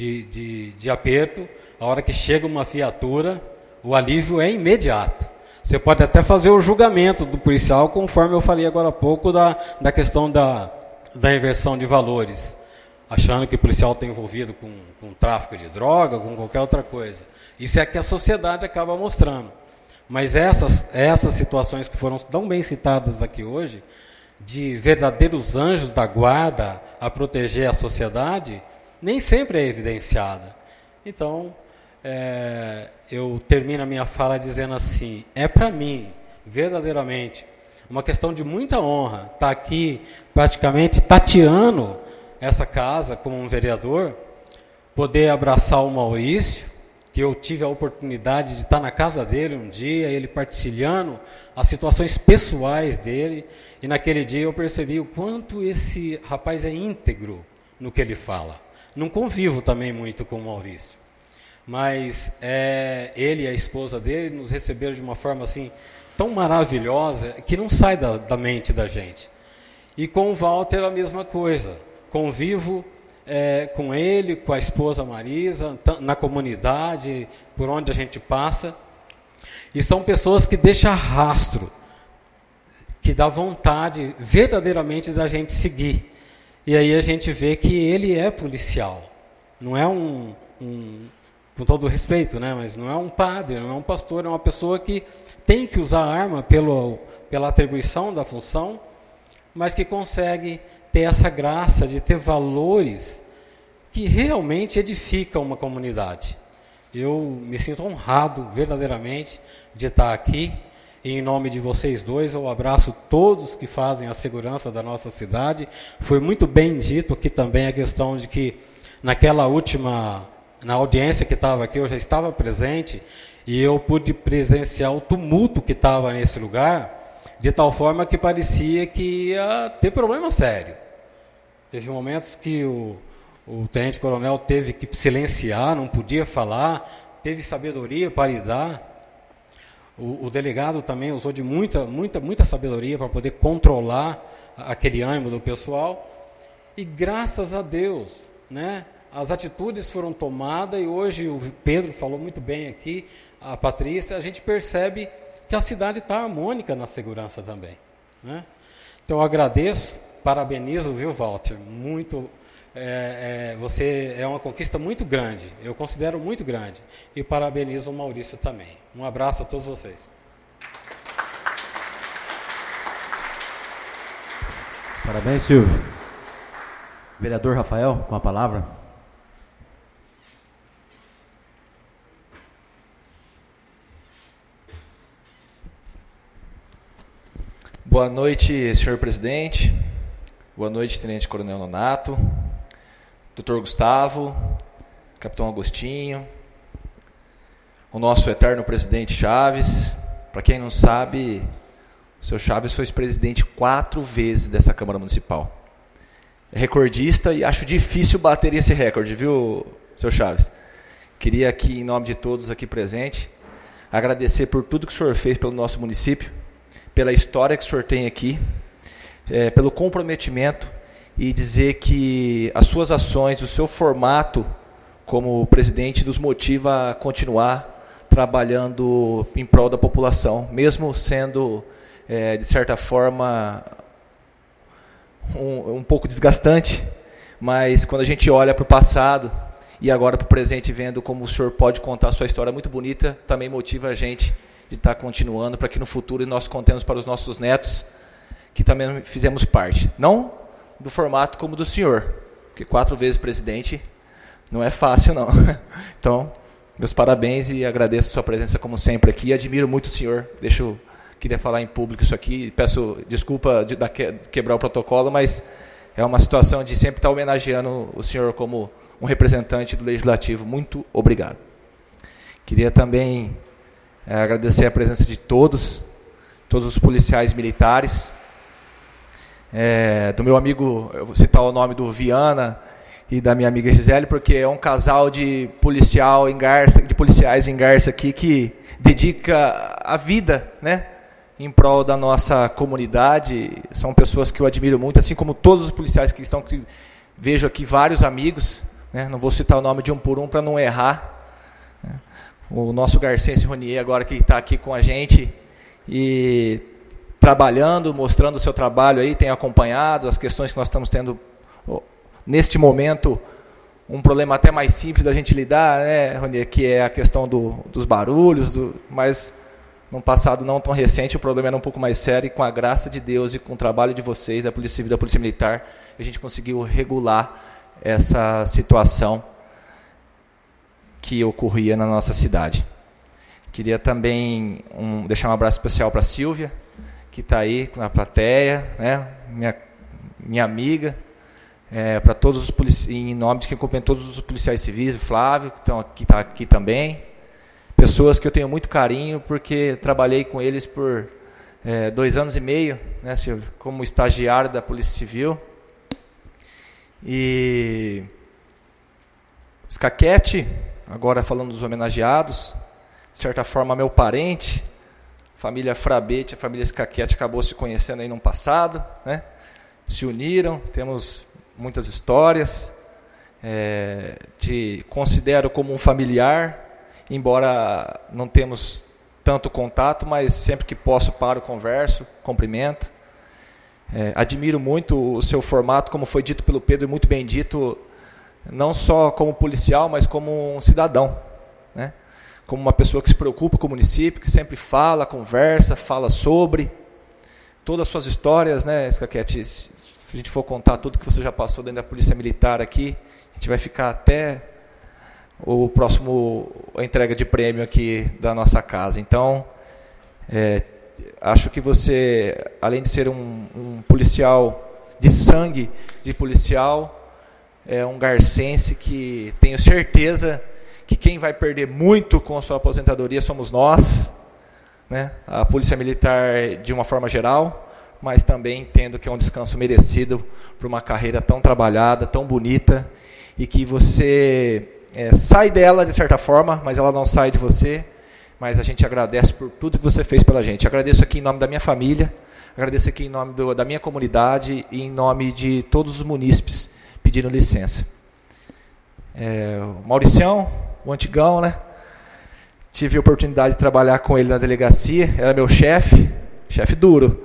S8: aperto, a hora que chega uma viatura, o alívio é imediato. Você pode até fazer o julgamento do policial, conforme eu falei agora há pouco da questão da inversão de valores, achando que o policial está envolvido com tráfico de droga, com qualquer outra coisa. Isso é que a sociedade acaba mostrando. Mas essas situações que foram tão bem citadas aqui hoje, de verdadeiros anjos da guarda a proteger a sociedade, nem sempre é evidenciada. Então, eu termino a minha fala dizendo assim, é para mim, verdadeiramente, uma questão de muita honra estar aqui praticamente tateando essa casa como um vereador, poder abraçar o Maurício, que eu tive a oportunidade de estar na casa dele um dia, ele partilhando as situações pessoais dele, e naquele dia eu percebi o quanto esse rapaz é íntegro no que ele fala. Não convivo também muito com o Maurício, mas ele e a esposa dele nos receberam de uma forma assim, tão maravilhosa, que não sai da mente da gente. E com o Walter a mesma coisa, convivo com ele, com a esposa Marisa, na comunidade, por onde a gente passa, e são pessoas que deixam rastro, que dá vontade verdadeiramente da gente seguir. E aí a gente vê que ele é policial, não é com todo respeito, né, mas não é um padre, não é um pastor, é uma pessoa que tem que usar a arma pela atribuição da função, mas que consegue ter essa graça de ter valores que realmente edificam uma comunidade. Eu me sinto honrado, verdadeiramente, de estar aqui. E em nome de vocês dois, eu abraço todos que fazem a segurança da nossa cidade. Foi muito bem dito aqui também a questão de que, na audiência que estava aqui, eu já estava presente, e eu pude presenciar o tumulto que estava nesse lugar, de tal forma que parecia que ia ter problema sério. Teve momentos que o tenente-coronel teve que silenciar, não podia falar, teve sabedoria para lidar. O delegado também usou de muita sabedoria para poder controlar aquele ânimo do pessoal. E graças a Deus, né, as atitudes foram tomadas, e hoje o Pedro falou muito bem aqui, a Patrícia, a gente percebe que a cidade está harmônica na segurança também, né? Então eu agradeço, parabenizo, viu, Walter? Você é uma conquista muito grande, eu considero muito grande, e parabenizo o Maurício também. Um abraço a todos vocês.
S1: Parabéns, Silvio. Vereador Rafael, com a palavra.
S9: Boa noite, senhor presidente. Boa noite, tenente coronel Nonato, doutor Gustavo, capitão Agostinho, o nosso eterno presidente Chaves. Para quem não sabe, o seu Chaves foi presidente 4 vezes dessa Câmara Municipal. recordista e acho difícil bater esse recorde, viu, seu Chaves? Queria aqui, em nome de todos aqui presentes, agradecer por tudo que o senhor fez pelo nosso município, pela história que o senhor tem aqui, pelo comprometimento, e dizer que as suas ações, o seu formato como presidente nos motiva a continuar trabalhando em prol da população, mesmo sendo, de certa forma, um pouco desgastante, mas quando a gente olha para o passado e agora para o presente, vendo como o senhor pode contar a sua história muito bonita, também motiva a gente de estar continuando para que no futuro nós contemos para os nossos netos que também fizemos parte. Não do formato como do senhor, porque 4 vezes presidente não é fácil, não. Então, meus parabéns e agradeço a sua presença como sempre aqui. Admiro muito o senhor. Queria falar em público isso aqui. Peço desculpa de quebrar o protocolo, mas é uma situação de sempre estar homenageando o senhor como um representante do Legislativo. Muito obrigado. Queria também agradecer a presença de todos os policiais militares, do meu amigo, eu vou citar o nome do Viana e da minha amiga Gisele, porque é um casal de policiais em Garça aqui que dedica a vida, né, em prol da nossa comunidade. São pessoas que eu admiro muito, assim como todos os policiais que estão aqui. Vejo aqui vários amigos, né, não vou citar o nome de um por um para não errar. O nosso garcense Ronier agora que está aqui com a gente e trabalhando, mostrando o seu trabalho aí, tem acompanhado as questões que nós estamos tendo neste momento, um problema até mais simples da gente lidar, né, Ronier, que é a questão dos barulhos, mas num passado não tão recente o problema era um pouco mais sério, e com a graça de Deus e com o trabalho de vocês, da Polícia Civil, da Polícia Militar, a gente conseguiu regular essa situação que ocorria na nossa cidade. Queria também deixar um abraço especial para a Silvia, que está aí na plateia, né? minha amiga, para todos os policiais, em nome de quem acompanha todos os policiais civis, o Flávio, que está aqui também, pessoas que eu tenho muito carinho, porque trabalhei com eles por 2 anos e meio, né, Silvio, como estagiário da Polícia Civil. E Escaquete, agora falando dos homenageados, de certa forma meu parente, família Frabete, a família Escaquete acabou se conhecendo aí no passado, né? Se uniram, temos muitas histórias, te considero como um familiar, embora não temos tanto contato, mas sempre que posso paro, converso, cumprimento. Admiro muito o seu formato, como foi dito pelo Pedro, e muito bem dito, não só como policial, mas como um cidadão, né? Como uma pessoa que se preocupa com o município, que sempre fala, conversa, fala sobre todas as suas histórias, né, Escaquete? Se a gente for contar tudo que você já passou dentro da Polícia Militar aqui, a gente vai ficar até a entrega de prêmio aqui da nossa casa. Então, acho que você, além de ser um policial de sangue, de policial, é um garcense que tenho certeza que quem vai perder muito com a sua aposentadoria somos nós, né? A Polícia Militar de uma forma geral, mas também entendo que é um descanso merecido para uma carreira tão trabalhada, tão bonita, e que você sai dela de certa forma, mas ela não sai de você. Mas a gente agradece por tudo que você fez pela gente. Agradeço aqui em nome da minha família, agradeço aqui em nome da minha comunidade e em nome de todos os munícipes pedindo licença. O Mauricião, o antigão, né? Tive a oportunidade de trabalhar com ele na delegacia, era meu chefe duro.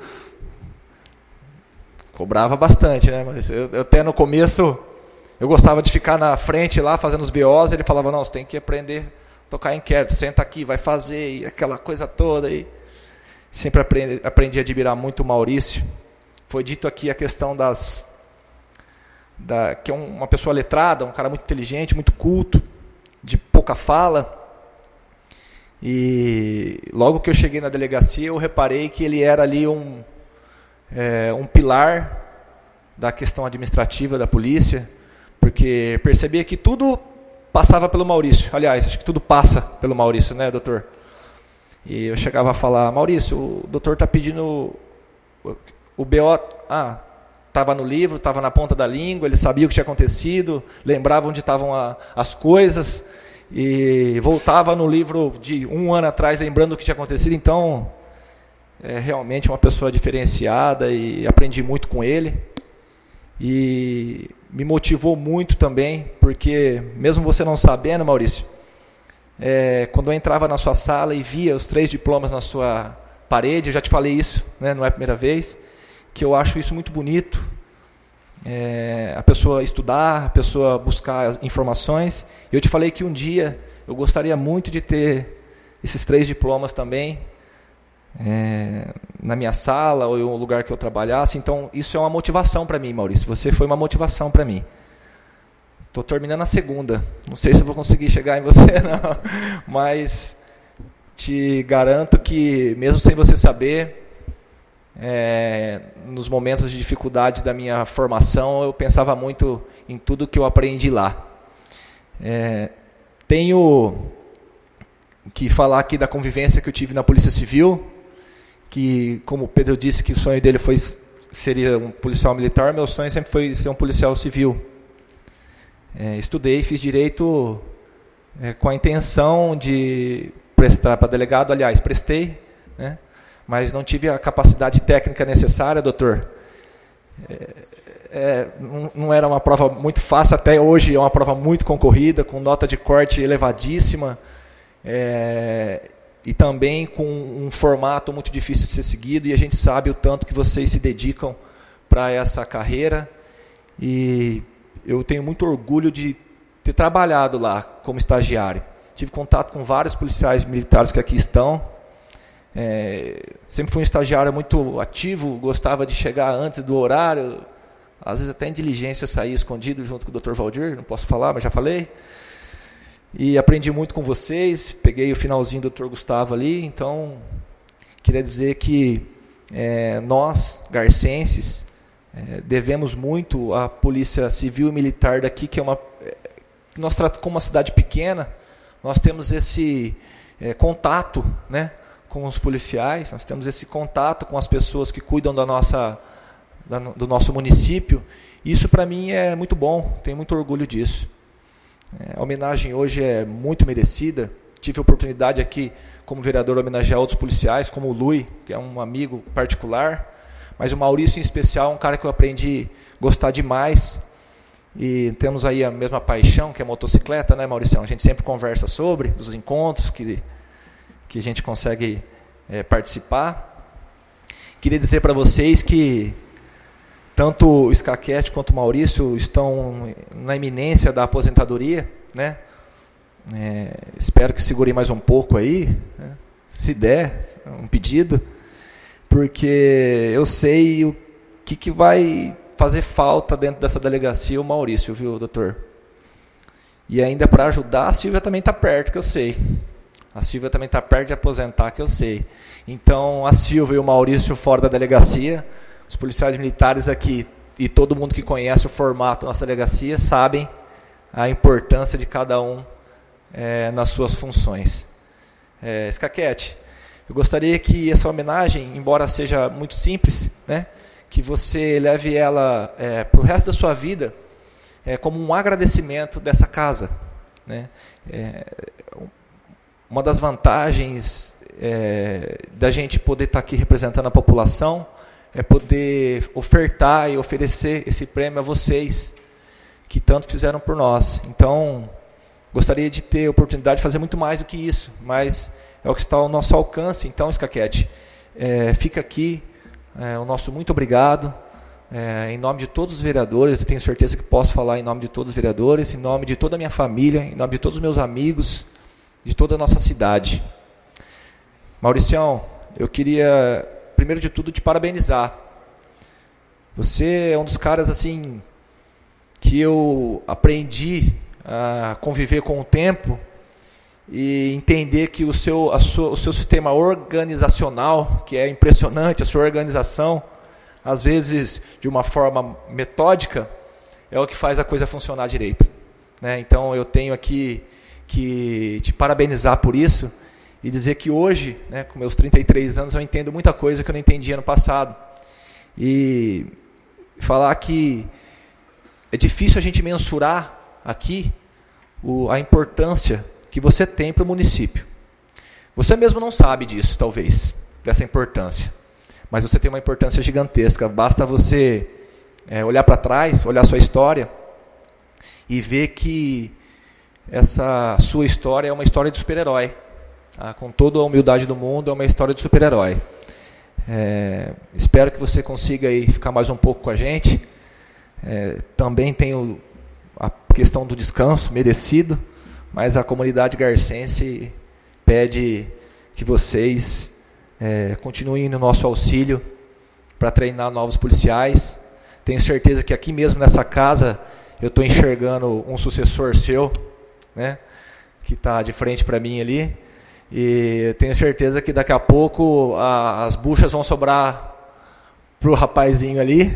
S9: Cobrava bastante, né? Mas eu até no começo, eu gostava de ficar na frente lá, fazendo os BOs, ele falava, não, você tem que aprender a tocar inquérito, senta aqui, vai fazer, e aquela coisa toda. E sempre aprendi a admirar muito o Maurício. Foi dito aqui a questão que é uma pessoa letrada, um cara muito inteligente, muito culto, de pouca fala. E logo que eu cheguei na delegacia, eu reparei que ele era ali um pilar da questão administrativa da polícia, porque percebia que tudo passava pelo Maurício. Aliás, acho que tudo passa pelo Maurício, né, doutor? E eu chegava a falar, Maurício, o doutor está pedindo o BO... estava no livro, estava na ponta da língua, ele sabia o que tinha acontecido, lembrava onde estavam as coisas, e voltava no livro de 1 ano atrás, lembrando o que tinha acontecido. Então, é realmente uma pessoa diferenciada, e aprendi muito com ele. E me motivou muito também, porque mesmo você não sabendo, Maurício, quando eu entrava na sua sala e via os 3 diplomas na sua parede, eu já te falei isso, né, não é a primeira vez, que eu acho isso muito bonito, a pessoa estudar, a pessoa buscar as informações. Eu te falei que um dia eu gostaria muito de ter esses 3 diplomas também, na minha sala ou em um lugar que eu trabalhasse. Então isso é uma motivação para mim, Maurício, você foi uma motivação para mim. Estou terminando a segunda, não sei se eu vou conseguir chegar em você não, mas te garanto que mesmo sem você saber, nos momentos de dificuldade da minha formação, eu pensava muito em tudo que eu aprendi lá. Tenho que falar aqui da convivência que eu tive na Polícia Civil, que, como o Pedro disse, que o sonho dele seria um policial militar, meu sonho sempre foi ser um policial civil. Estudei, fiz direito com a intenção de prestar para delegado, aliás, prestei, né? Mas não tive a capacidade técnica necessária, doutor. Não era uma prova muito fácil, até hoje é uma prova muito concorrida, com nota de corte elevadíssima, e também com um formato muito difícil de ser seguido, e a gente sabe o tanto que vocês se dedicam para essa carreira, e eu tenho muito orgulho de ter trabalhado lá como estagiário. Tive contato com vários policiais militares que aqui estão. Sempre fui um estagiário muito ativo, gostava de chegar antes do horário, às vezes até em diligência saía escondido junto com o Dr. Valdir, não posso falar, mas já falei. E aprendi muito com vocês, peguei o finalzinho do Dr. Gustavo ali, então queria dizer que nós, garcenses, devemos muito à Polícia Civil e Militar daqui, que nós tratamos como uma cidade pequena, nós temos esse contato, né, com os policiais, nós temos esse contato com as pessoas que cuidam do nosso município. Isso para mim é muito bom, tenho muito orgulho disso. A homenagem hoje é muito merecida. Tive a oportunidade aqui, como vereador, homenagear outros policiais, como o Lui, que é um amigo particular, mas o Maurício em especial é um cara que eu aprendi a gostar demais. E temos aí a mesma paixão, que é a motocicleta, né, Maurício? A gente sempre conversa sobre, dos encontros que a gente consegue participar. Queria dizer para vocês que tanto o Scachetti quanto o Maurício estão na iminência da aposentadoria, né? Espero que segurem mais um pouco aí, né? Se der, um pedido, porque eu sei o que vai fazer falta dentro dessa delegacia, o Maurício, viu, doutor? E ainda para ajudar, a Silvia também está perto, que eu sei. A Silvia também está perto de aposentar, que eu sei. Então, a Silvia e o Maurício fora da delegacia, os policiais militares aqui e todo mundo que conhece o formato da nossa delegacia sabem a importância de cada um nas suas funções. Scachetti, eu gostaria que essa homenagem, embora seja muito simples, né, que você leve ela para o resto da sua vida como um agradecimento dessa casa, né? Uma das vantagens da gente poder estar aqui representando a população é poder ofertar e oferecer esse prêmio a vocês que tanto fizeram por nós. Então, gostaria de ter a oportunidade de fazer muito mais do que isso, mas é o que está ao nosso alcance. Então, Scachetti, fica aqui o nosso muito obrigado, em nome de todos os vereadores. Eu tenho certeza que posso falar em nome de todos os vereadores, em nome de toda a minha família, em nome de todos os meus amigos, de toda a nossa cidade. Mauricião, eu queria, primeiro de tudo, te parabenizar. Você é um dos caras assim que eu aprendi a conviver com o tempo e entender que o seu sistema organizacional, que é impressionante, a sua organização, às vezes de uma forma metódica, é o que faz a coisa funcionar direito, né? Então eu tenho aqui que te parabenizar por isso e dizer que hoje, né, com meus 33 anos, eu entendo muita coisa que eu não entendia no passado. E falar que é difícil a gente mensurar aqui a importância que você tem para o município. Você mesmo não sabe disso, talvez, dessa importância. Mas você tem uma importância gigantesca. Basta você olhar para trás, olhar a sua história e ver que essa sua história é uma história de super-herói. Tá? Com toda a humildade do mundo, é uma história de super-herói. Espero que você consiga aí ficar mais um pouco com a gente. Também tem a questão do descanso merecido, mas a comunidade garcense pede que vocês continuem no nosso auxílio para treinar novos policiais. Tenho certeza que aqui mesmo nessa casa eu estou enxergando um sucessor seu, né, que está de frente para mim ali, e tenho certeza que daqui a pouco as buchas vão sobrar para o rapazinho ali.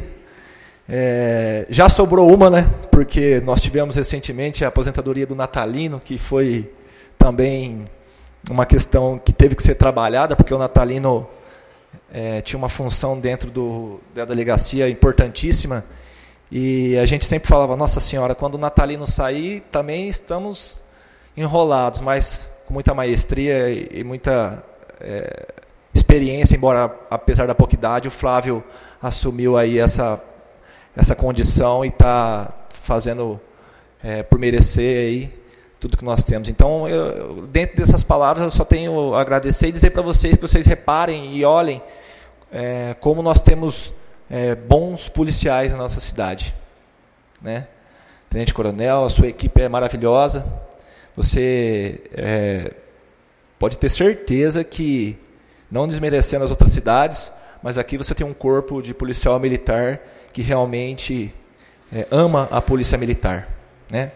S9: Já sobrou uma, né, porque nós tivemos recentemente a aposentadoria do Natalino, que foi também uma questão que teve que ser trabalhada, porque o Natalino tinha uma função dentro da delegacia importantíssima, e a gente sempre falava, nossa senhora, quando o Natalino sair, também estamos enrolados, mas com muita maestria e muita experiência, embora apesar da pouca idade, o Flávio assumiu aí essa condição e está fazendo por merecer aí tudo que nós temos. Então, dentro dessas palavras, eu só tenho a agradecer e dizer para vocês que vocês reparem e olhem como nós temos bons policiais na nossa cidade, né? Tenente Coronel, a sua equipe é maravilhosa. Você pode ter certeza que, não desmerecendo as outras cidades, mas aqui você tem um corpo de policial militar que realmente ama a polícia militar, né?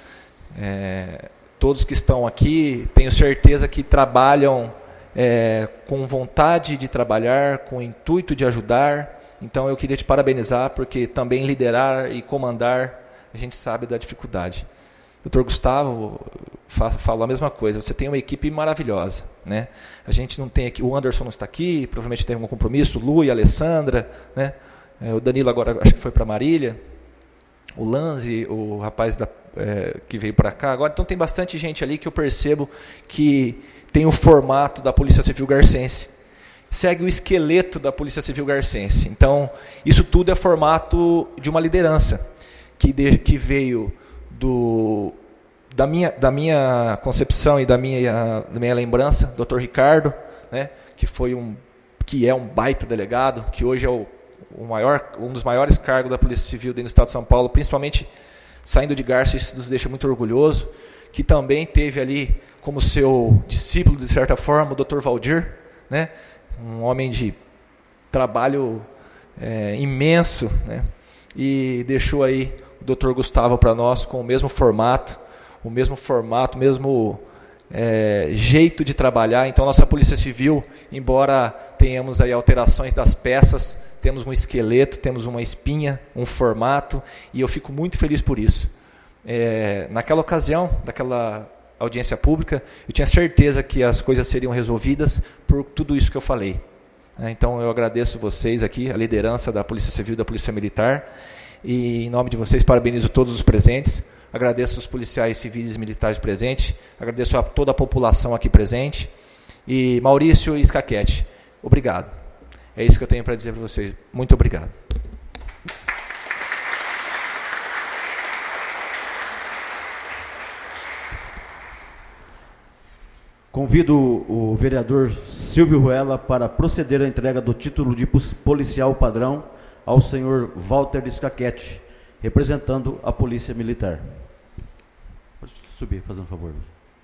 S9: Todos que estão aqui, tenho certeza que trabalham com vontade de trabalhar, com o intuito de ajudar. Então eu queria te parabenizar, porque também liderar e comandar, a gente sabe da dificuldade. Dr. Gustavo falou a mesma coisa, você tem uma equipe maravilhosa, né? A gente não tem aqui, o Anderson não está aqui, provavelmente tem algum compromisso, o Lu e a Alessandra, né? O Danilo agora acho que foi para Marília, o Lanzi, o rapaz que veio para cá agora. Então tem bastante gente ali que eu percebo que tem o formato da Polícia Civil Garcense, segue o esqueleto da Polícia Civil Garcense. Então isso tudo é formato de uma liderança que veio da minha concepção e da minha lembrança, Dr. Ricardo, né, que é um baita delegado, que hoje é um dos maiores cargos da Polícia Civil dentro do Estado de São Paulo, principalmente saindo de Garça, isso nos deixa muito orgulhoso, que também teve ali como seu discípulo, de certa forma, o Dr. Valdir, né, um homem de trabalho imenso, né, e deixou aí o Dr. Gustavo para nós com o mesmo formato, jeito de trabalhar. Então, nossa Polícia Civil, embora tenhamos aí alterações das peças, temos um esqueleto, temos uma espinha, um formato, e eu fico muito feliz por isso. Naquela ocasião, daquela audiência pública, eu tinha certeza que as coisas seriam resolvidas por tudo isso que eu falei. Então, eu agradeço vocês aqui, a liderança da Polícia Civil e da Polícia Militar, e em nome de vocês parabenizo todos os presentes, agradeço os policiais civis e militares presentes, agradeço a toda a população aqui presente, e Maurício e Scachetti, obrigado. É isso que eu tenho para dizer para vocês. Muito obrigado.
S1: Convido o vereador Silvio Ruela para proceder à entrega do título de policial padrão ao senhor Walter Scachetti, representando a Polícia Militar. Pode subir, fazendo um favor.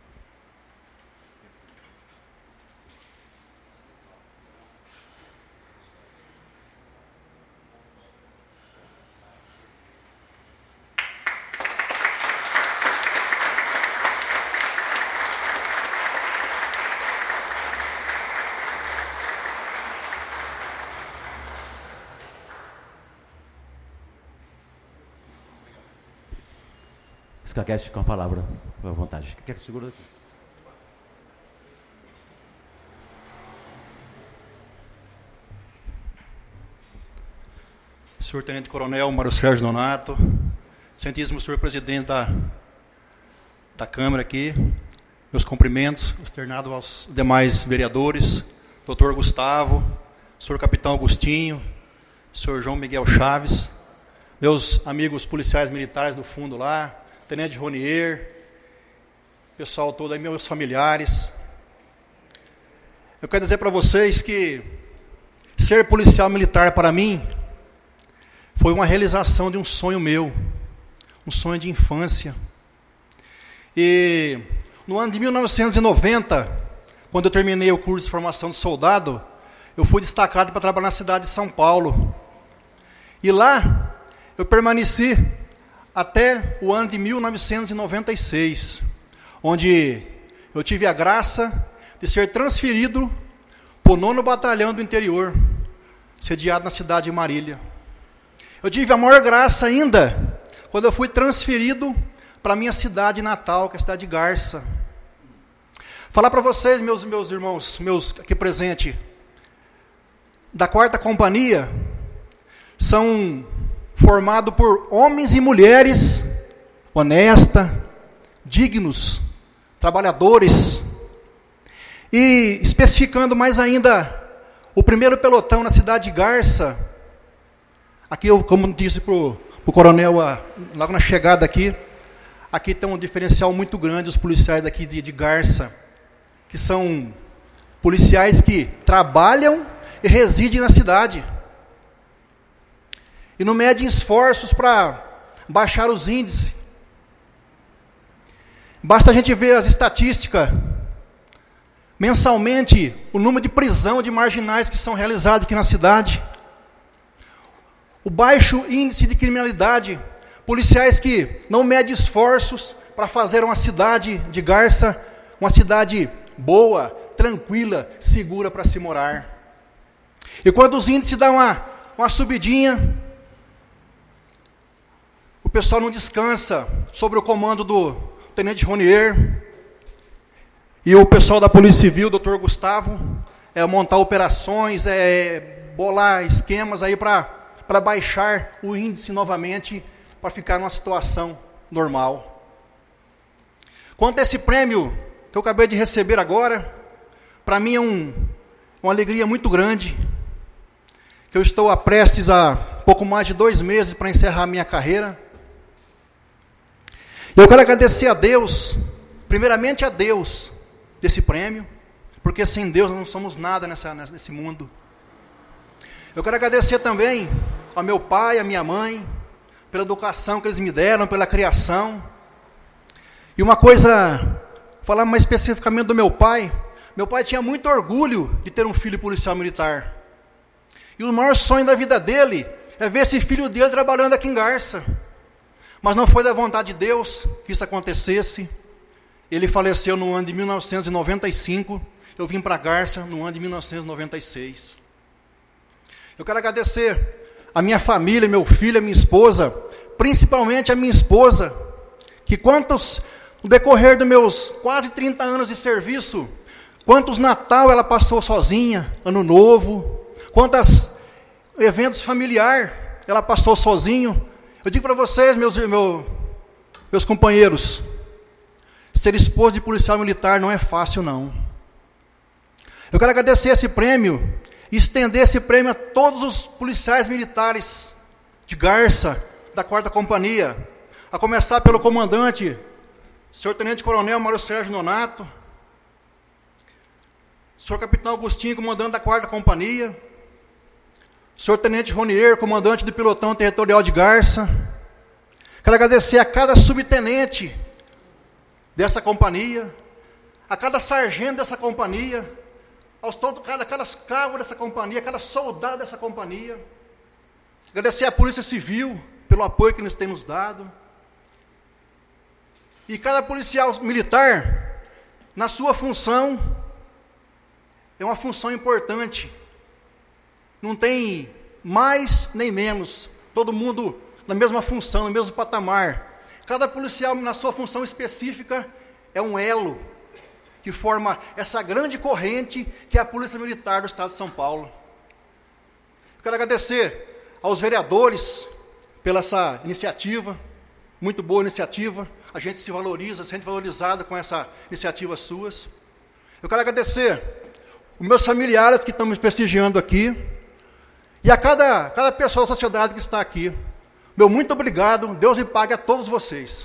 S1: Scachetti com a palavra, à vontade. Quer que segura aqui?
S10: senhor Tenente Coronel Mário Sérgio Nonato, excelentíssimo senhor presidente da Câmara aqui, meus cumprimentos externados aos demais vereadores, doutor Gustavo, senhor Capitão Agostinho, senhor João Miguel Chaves, meus amigos policiais militares do fundo lá, Tenente Ronier, pessoal todo aí, meus familiares. Eu quero dizer para vocês que ser policial militar para mim foi uma realização de um sonho meu, um sonho de infância. E no ano de 1990, quando eu terminei o curso de formação de soldado, eu fui destacado para trabalhar na cidade de São Paulo. E lá eu permaneci até o ano de 1996, onde eu tive a graça de ser transferido para o 9º Batalhão do Interior, sediado na cidade de Marília. Eu tive a maior graça ainda quando eu fui transferido para a minha cidade natal, que é a cidade de Garça. Falar para vocês, meus irmãos, meus aqui presentes, da 4ª Companhia, são formados por homens e mulheres honestas, dignos, trabalhadores. E especificando mais ainda, o 1º pelotão na cidade de Garça, aqui eu, como disse para o coronel logo na chegada aqui tem um diferencial muito grande, os policiais daqui de Garça, que são policiais que trabalham e residem na cidade. E não medem esforços para baixar os índices. Basta a gente ver as estatísticas. Mensalmente, o número de prisão de marginais que são realizados aqui na cidade. O baixo índice de criminalidade. Policiais que não medem esforços para fazer uma cidade de Garça, uma cidade boa, tranquila, segura para se morar. E quando os índices dão uma subidinha, o pessoal não descansa sobre o comando do Tenente Ronier e o pessoal da Polícia Civil, doutor Gustavo, montar operações, bolar esquemas aí para baixar o índice novamente, para ficar numa situação normal. Quanto a esse prêmio que eu acabei de receber agora, para mim é uma alegria muito grande, que eu estou prestes a pouco mais de 2 meses para encerrar a minha carreira. E eu quero agradecer a Deus, primeiramente a Deus, desse prêmio, porque sem Deus nós não somos nada nesse mundo. Eu quero agradecer também ao meu pai, à minha mãe, pela educação que eles me deram, pela criação. E uma coisa, falar mais especificamente do meu pai tinha muito orgulho de ter um filho policial militar. E o maior sonho da vida dele é ver esse filho dele trabalhando aqui em Garça. Mas não foi da vontade de Deus que isso acontecesse. Ele faleceu no ano de 1995, eu vim para Garça no ano de 1996. Eu quero agradecer a minha família, meu filho, a minha esposa, principalmente a minha esposa, que no decorrer dos meus quase 30 anos de serviço, quantos Natal ela passou sozinha, Ano Novo, quantos eventos familiares ela passou sozinho. Eu digo para vocês, meus companheiros, ser esposo de policial militar não é fácil, não. Eu quero agradecer esse prêmio e estender esse prêmio a todos os policiais militares de Garça, da 4ª Companhia, a começar pelo comandante, senhor Tenente Coronel Mário Sérgio Nonato, senhor Capitão Agostinho, comandante da 4ª Companhia, senhor Tenente Ronier, comandante do Pelotão Territorial de Garça. Quero agradecer a cada subtenente dessa companhia, a cada sargento dessa companhia, cada cabo dessa companhia, cada soldado dessa companhia. Agradecer à Polícia Civil pelo apoio que eles têm nos dado. E cada policial militar, na sua função, é uma função importante. Não tem mais nem menos, todo mundo na mesma função, no mesmo patamar. Cada policial, na sua função específica, é um elo que forma essa grande corrente que é a Polícia Militar do Estado de São Paulo. Quero agradecer aos vereadores pela essa iniciativa, muito boa iniciativa. A gente se valoriza, se sente valorizado com essa iniciativa suas. Eu quero agradecer os meus familiares que estão me prestigiando aqui e a cada pessoa da sociedade que está aqui. Meu muito obrigado, Deus lhe pague a todos vocês.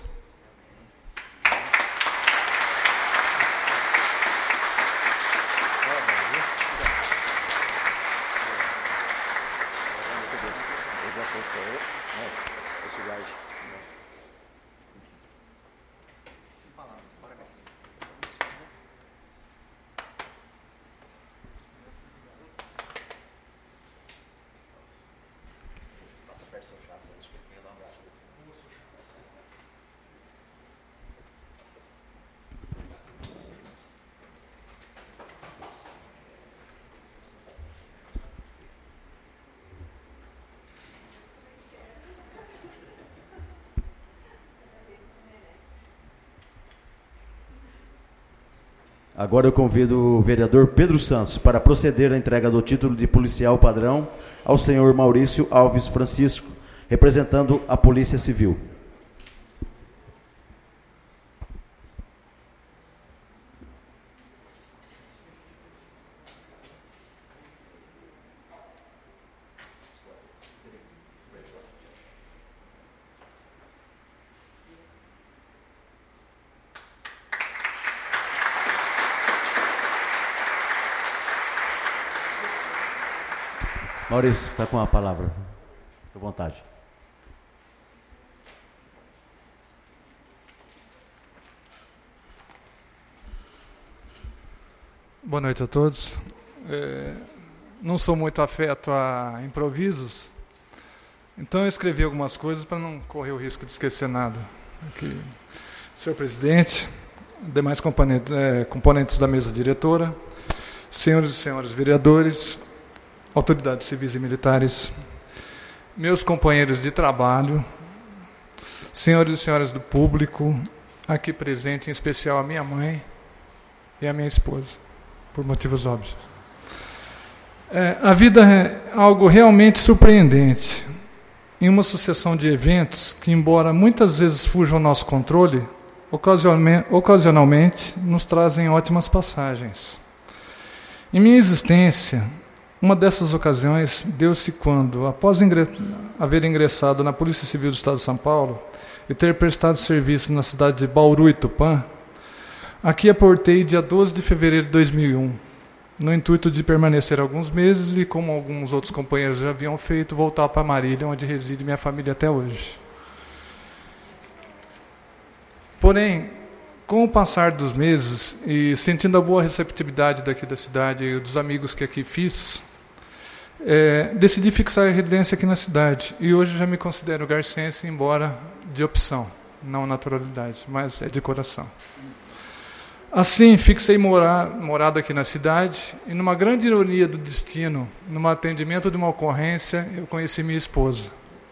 S1: Agora eu convido o vereador Pedro Santos para proceder à entrega do título de policial padrão ao senhor Maurício Alves Francisco, representando a Polícia Civil. Maurício, está com a palavra. Fique à vontade.
S11: Boa noite a todos. Não sou muito afeto a improvisos, então eu escrevi algumas coisas para não correr o risco de esquecer nada. Aqui, senhor presidente, demais componentes da mesa diretora, senhores e senhoras vereadores, autoridades civis e militares, meus companheiros de trabalho, senhores e senhoras do público, aqui presente, em especial a minha mãe e a minha esposa, por motivos óbvios. A vida é algo realmente surpreendente, em uma sucessão de eventos que, embora muitas vezes fujam ao nosso controle, ocasionalmente nos trazem ótimas passagens. Em minha existência, uma dessas ocasiões deu-se quando, após haver ingressado na Polícia Civil do Estado de São Paulo e ter prestado serviço na cidade de Bauru e Tupã, aqui aportei dia 12 de fevereiro de 2001, no intuito de permanecer alguns meses e, como alguns outros companheiros já haviam feito, voltar para Marília, onde reside minha família até hoje. Porém, com o passar dos meses e sentindo a boa receptividade daqui da cidade e dos amigos que aqui fiz, decidi fixar a residência aqui na cidade. E hoje já me considero garcense, embora de opção, não naturalidade, mas é de coração. Assim, fixei morada aqui na cidade e, numa grande ironia do destino, num atendimento de uma ocorrência, eu conheci minha esposa.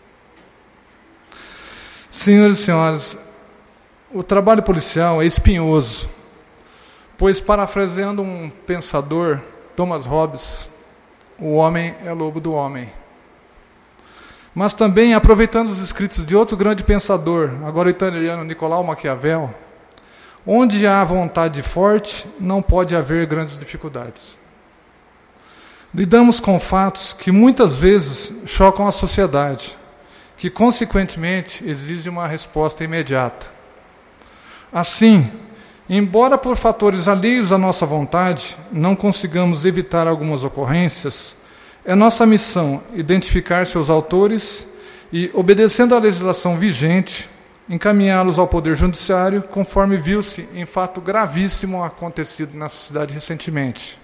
S11: Senhores e senhoras, o trabalho policial é espinhoso, pois, parafraseando um pensador, Thomas Hobbes, o homem é lobo do homem. Mas também, aproveitando os escritos de outro grande pensador, agora o italiano Nicolau Maquiavel, onde há vontade forte, não pode haver grandes dificuldades. Lidamos com fatos que muitas vezes chocam a sociedade, que consequentemente exigem uma resposta imediata. Assim, embora por fatores alheios à nossa vontade não consigamos evitar algumas ocorrências, é nossa missão identificar seus autores e, obedecendo à legislação vigente, encaminhá-los ao Poder Judiciário, conforme viu-se em fato gravíssimo acontecido na cidade recentemente.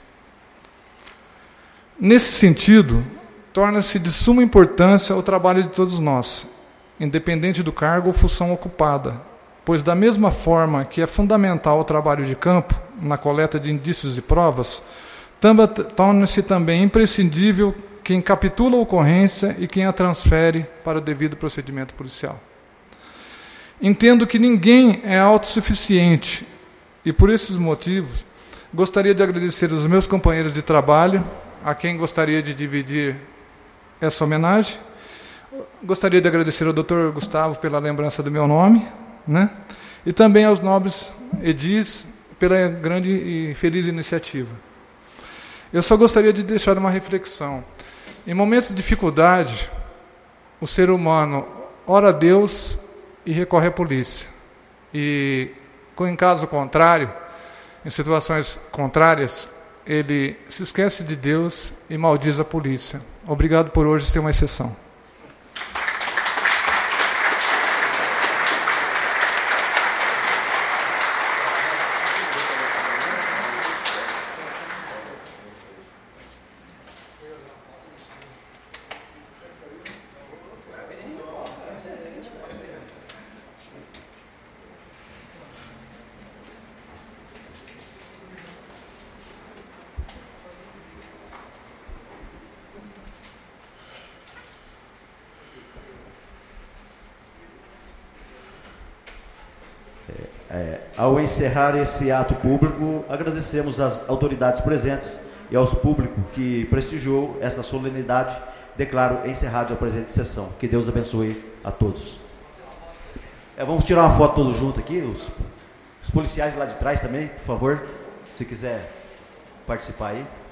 S11: Nesse sentido, torna-se de suma importância o trabalho de todos nós, independente do cargo ou função ocupada, pois, da mesma forma que é fundamental o trabalho de campo, na coleta de indícios e provas, torna-se também imprescindível quem capitula a ocorrência e quem a transfere para o devido procedimento policial. Entendo que ninguém é autossuficiente e, por esses motivos, gostaria de agradecer aos meus companheiros de trabalho, a quem gostaria de dividir essa homenagem, gostaria de agradecer ao Dr. Gustavo pela lembrança do meu nome, né? E também aos nobres edis pela grande e feliz iniciativa. Eu só gostaria de deixar uma reflexão. Em momentos de dificuldade, o ser humano ora a Deus e recorre à polícia. E, em caso contrário, em situações contrárias, ele se esquece de Deus e maldiz a polícia. Obrigado por hoje ser uma exceção.
S1: Ao encerrar esse ato público, agradecemos às autoridades presentes e aos públicos que prestigiou esta solenidade. Declaro encerrada a presente sessão. Que Deus abençoe a todos. Vamos tirar uma foto todos juntos aqui, os policiais lá de trás também, por favor, se quiser participar aí.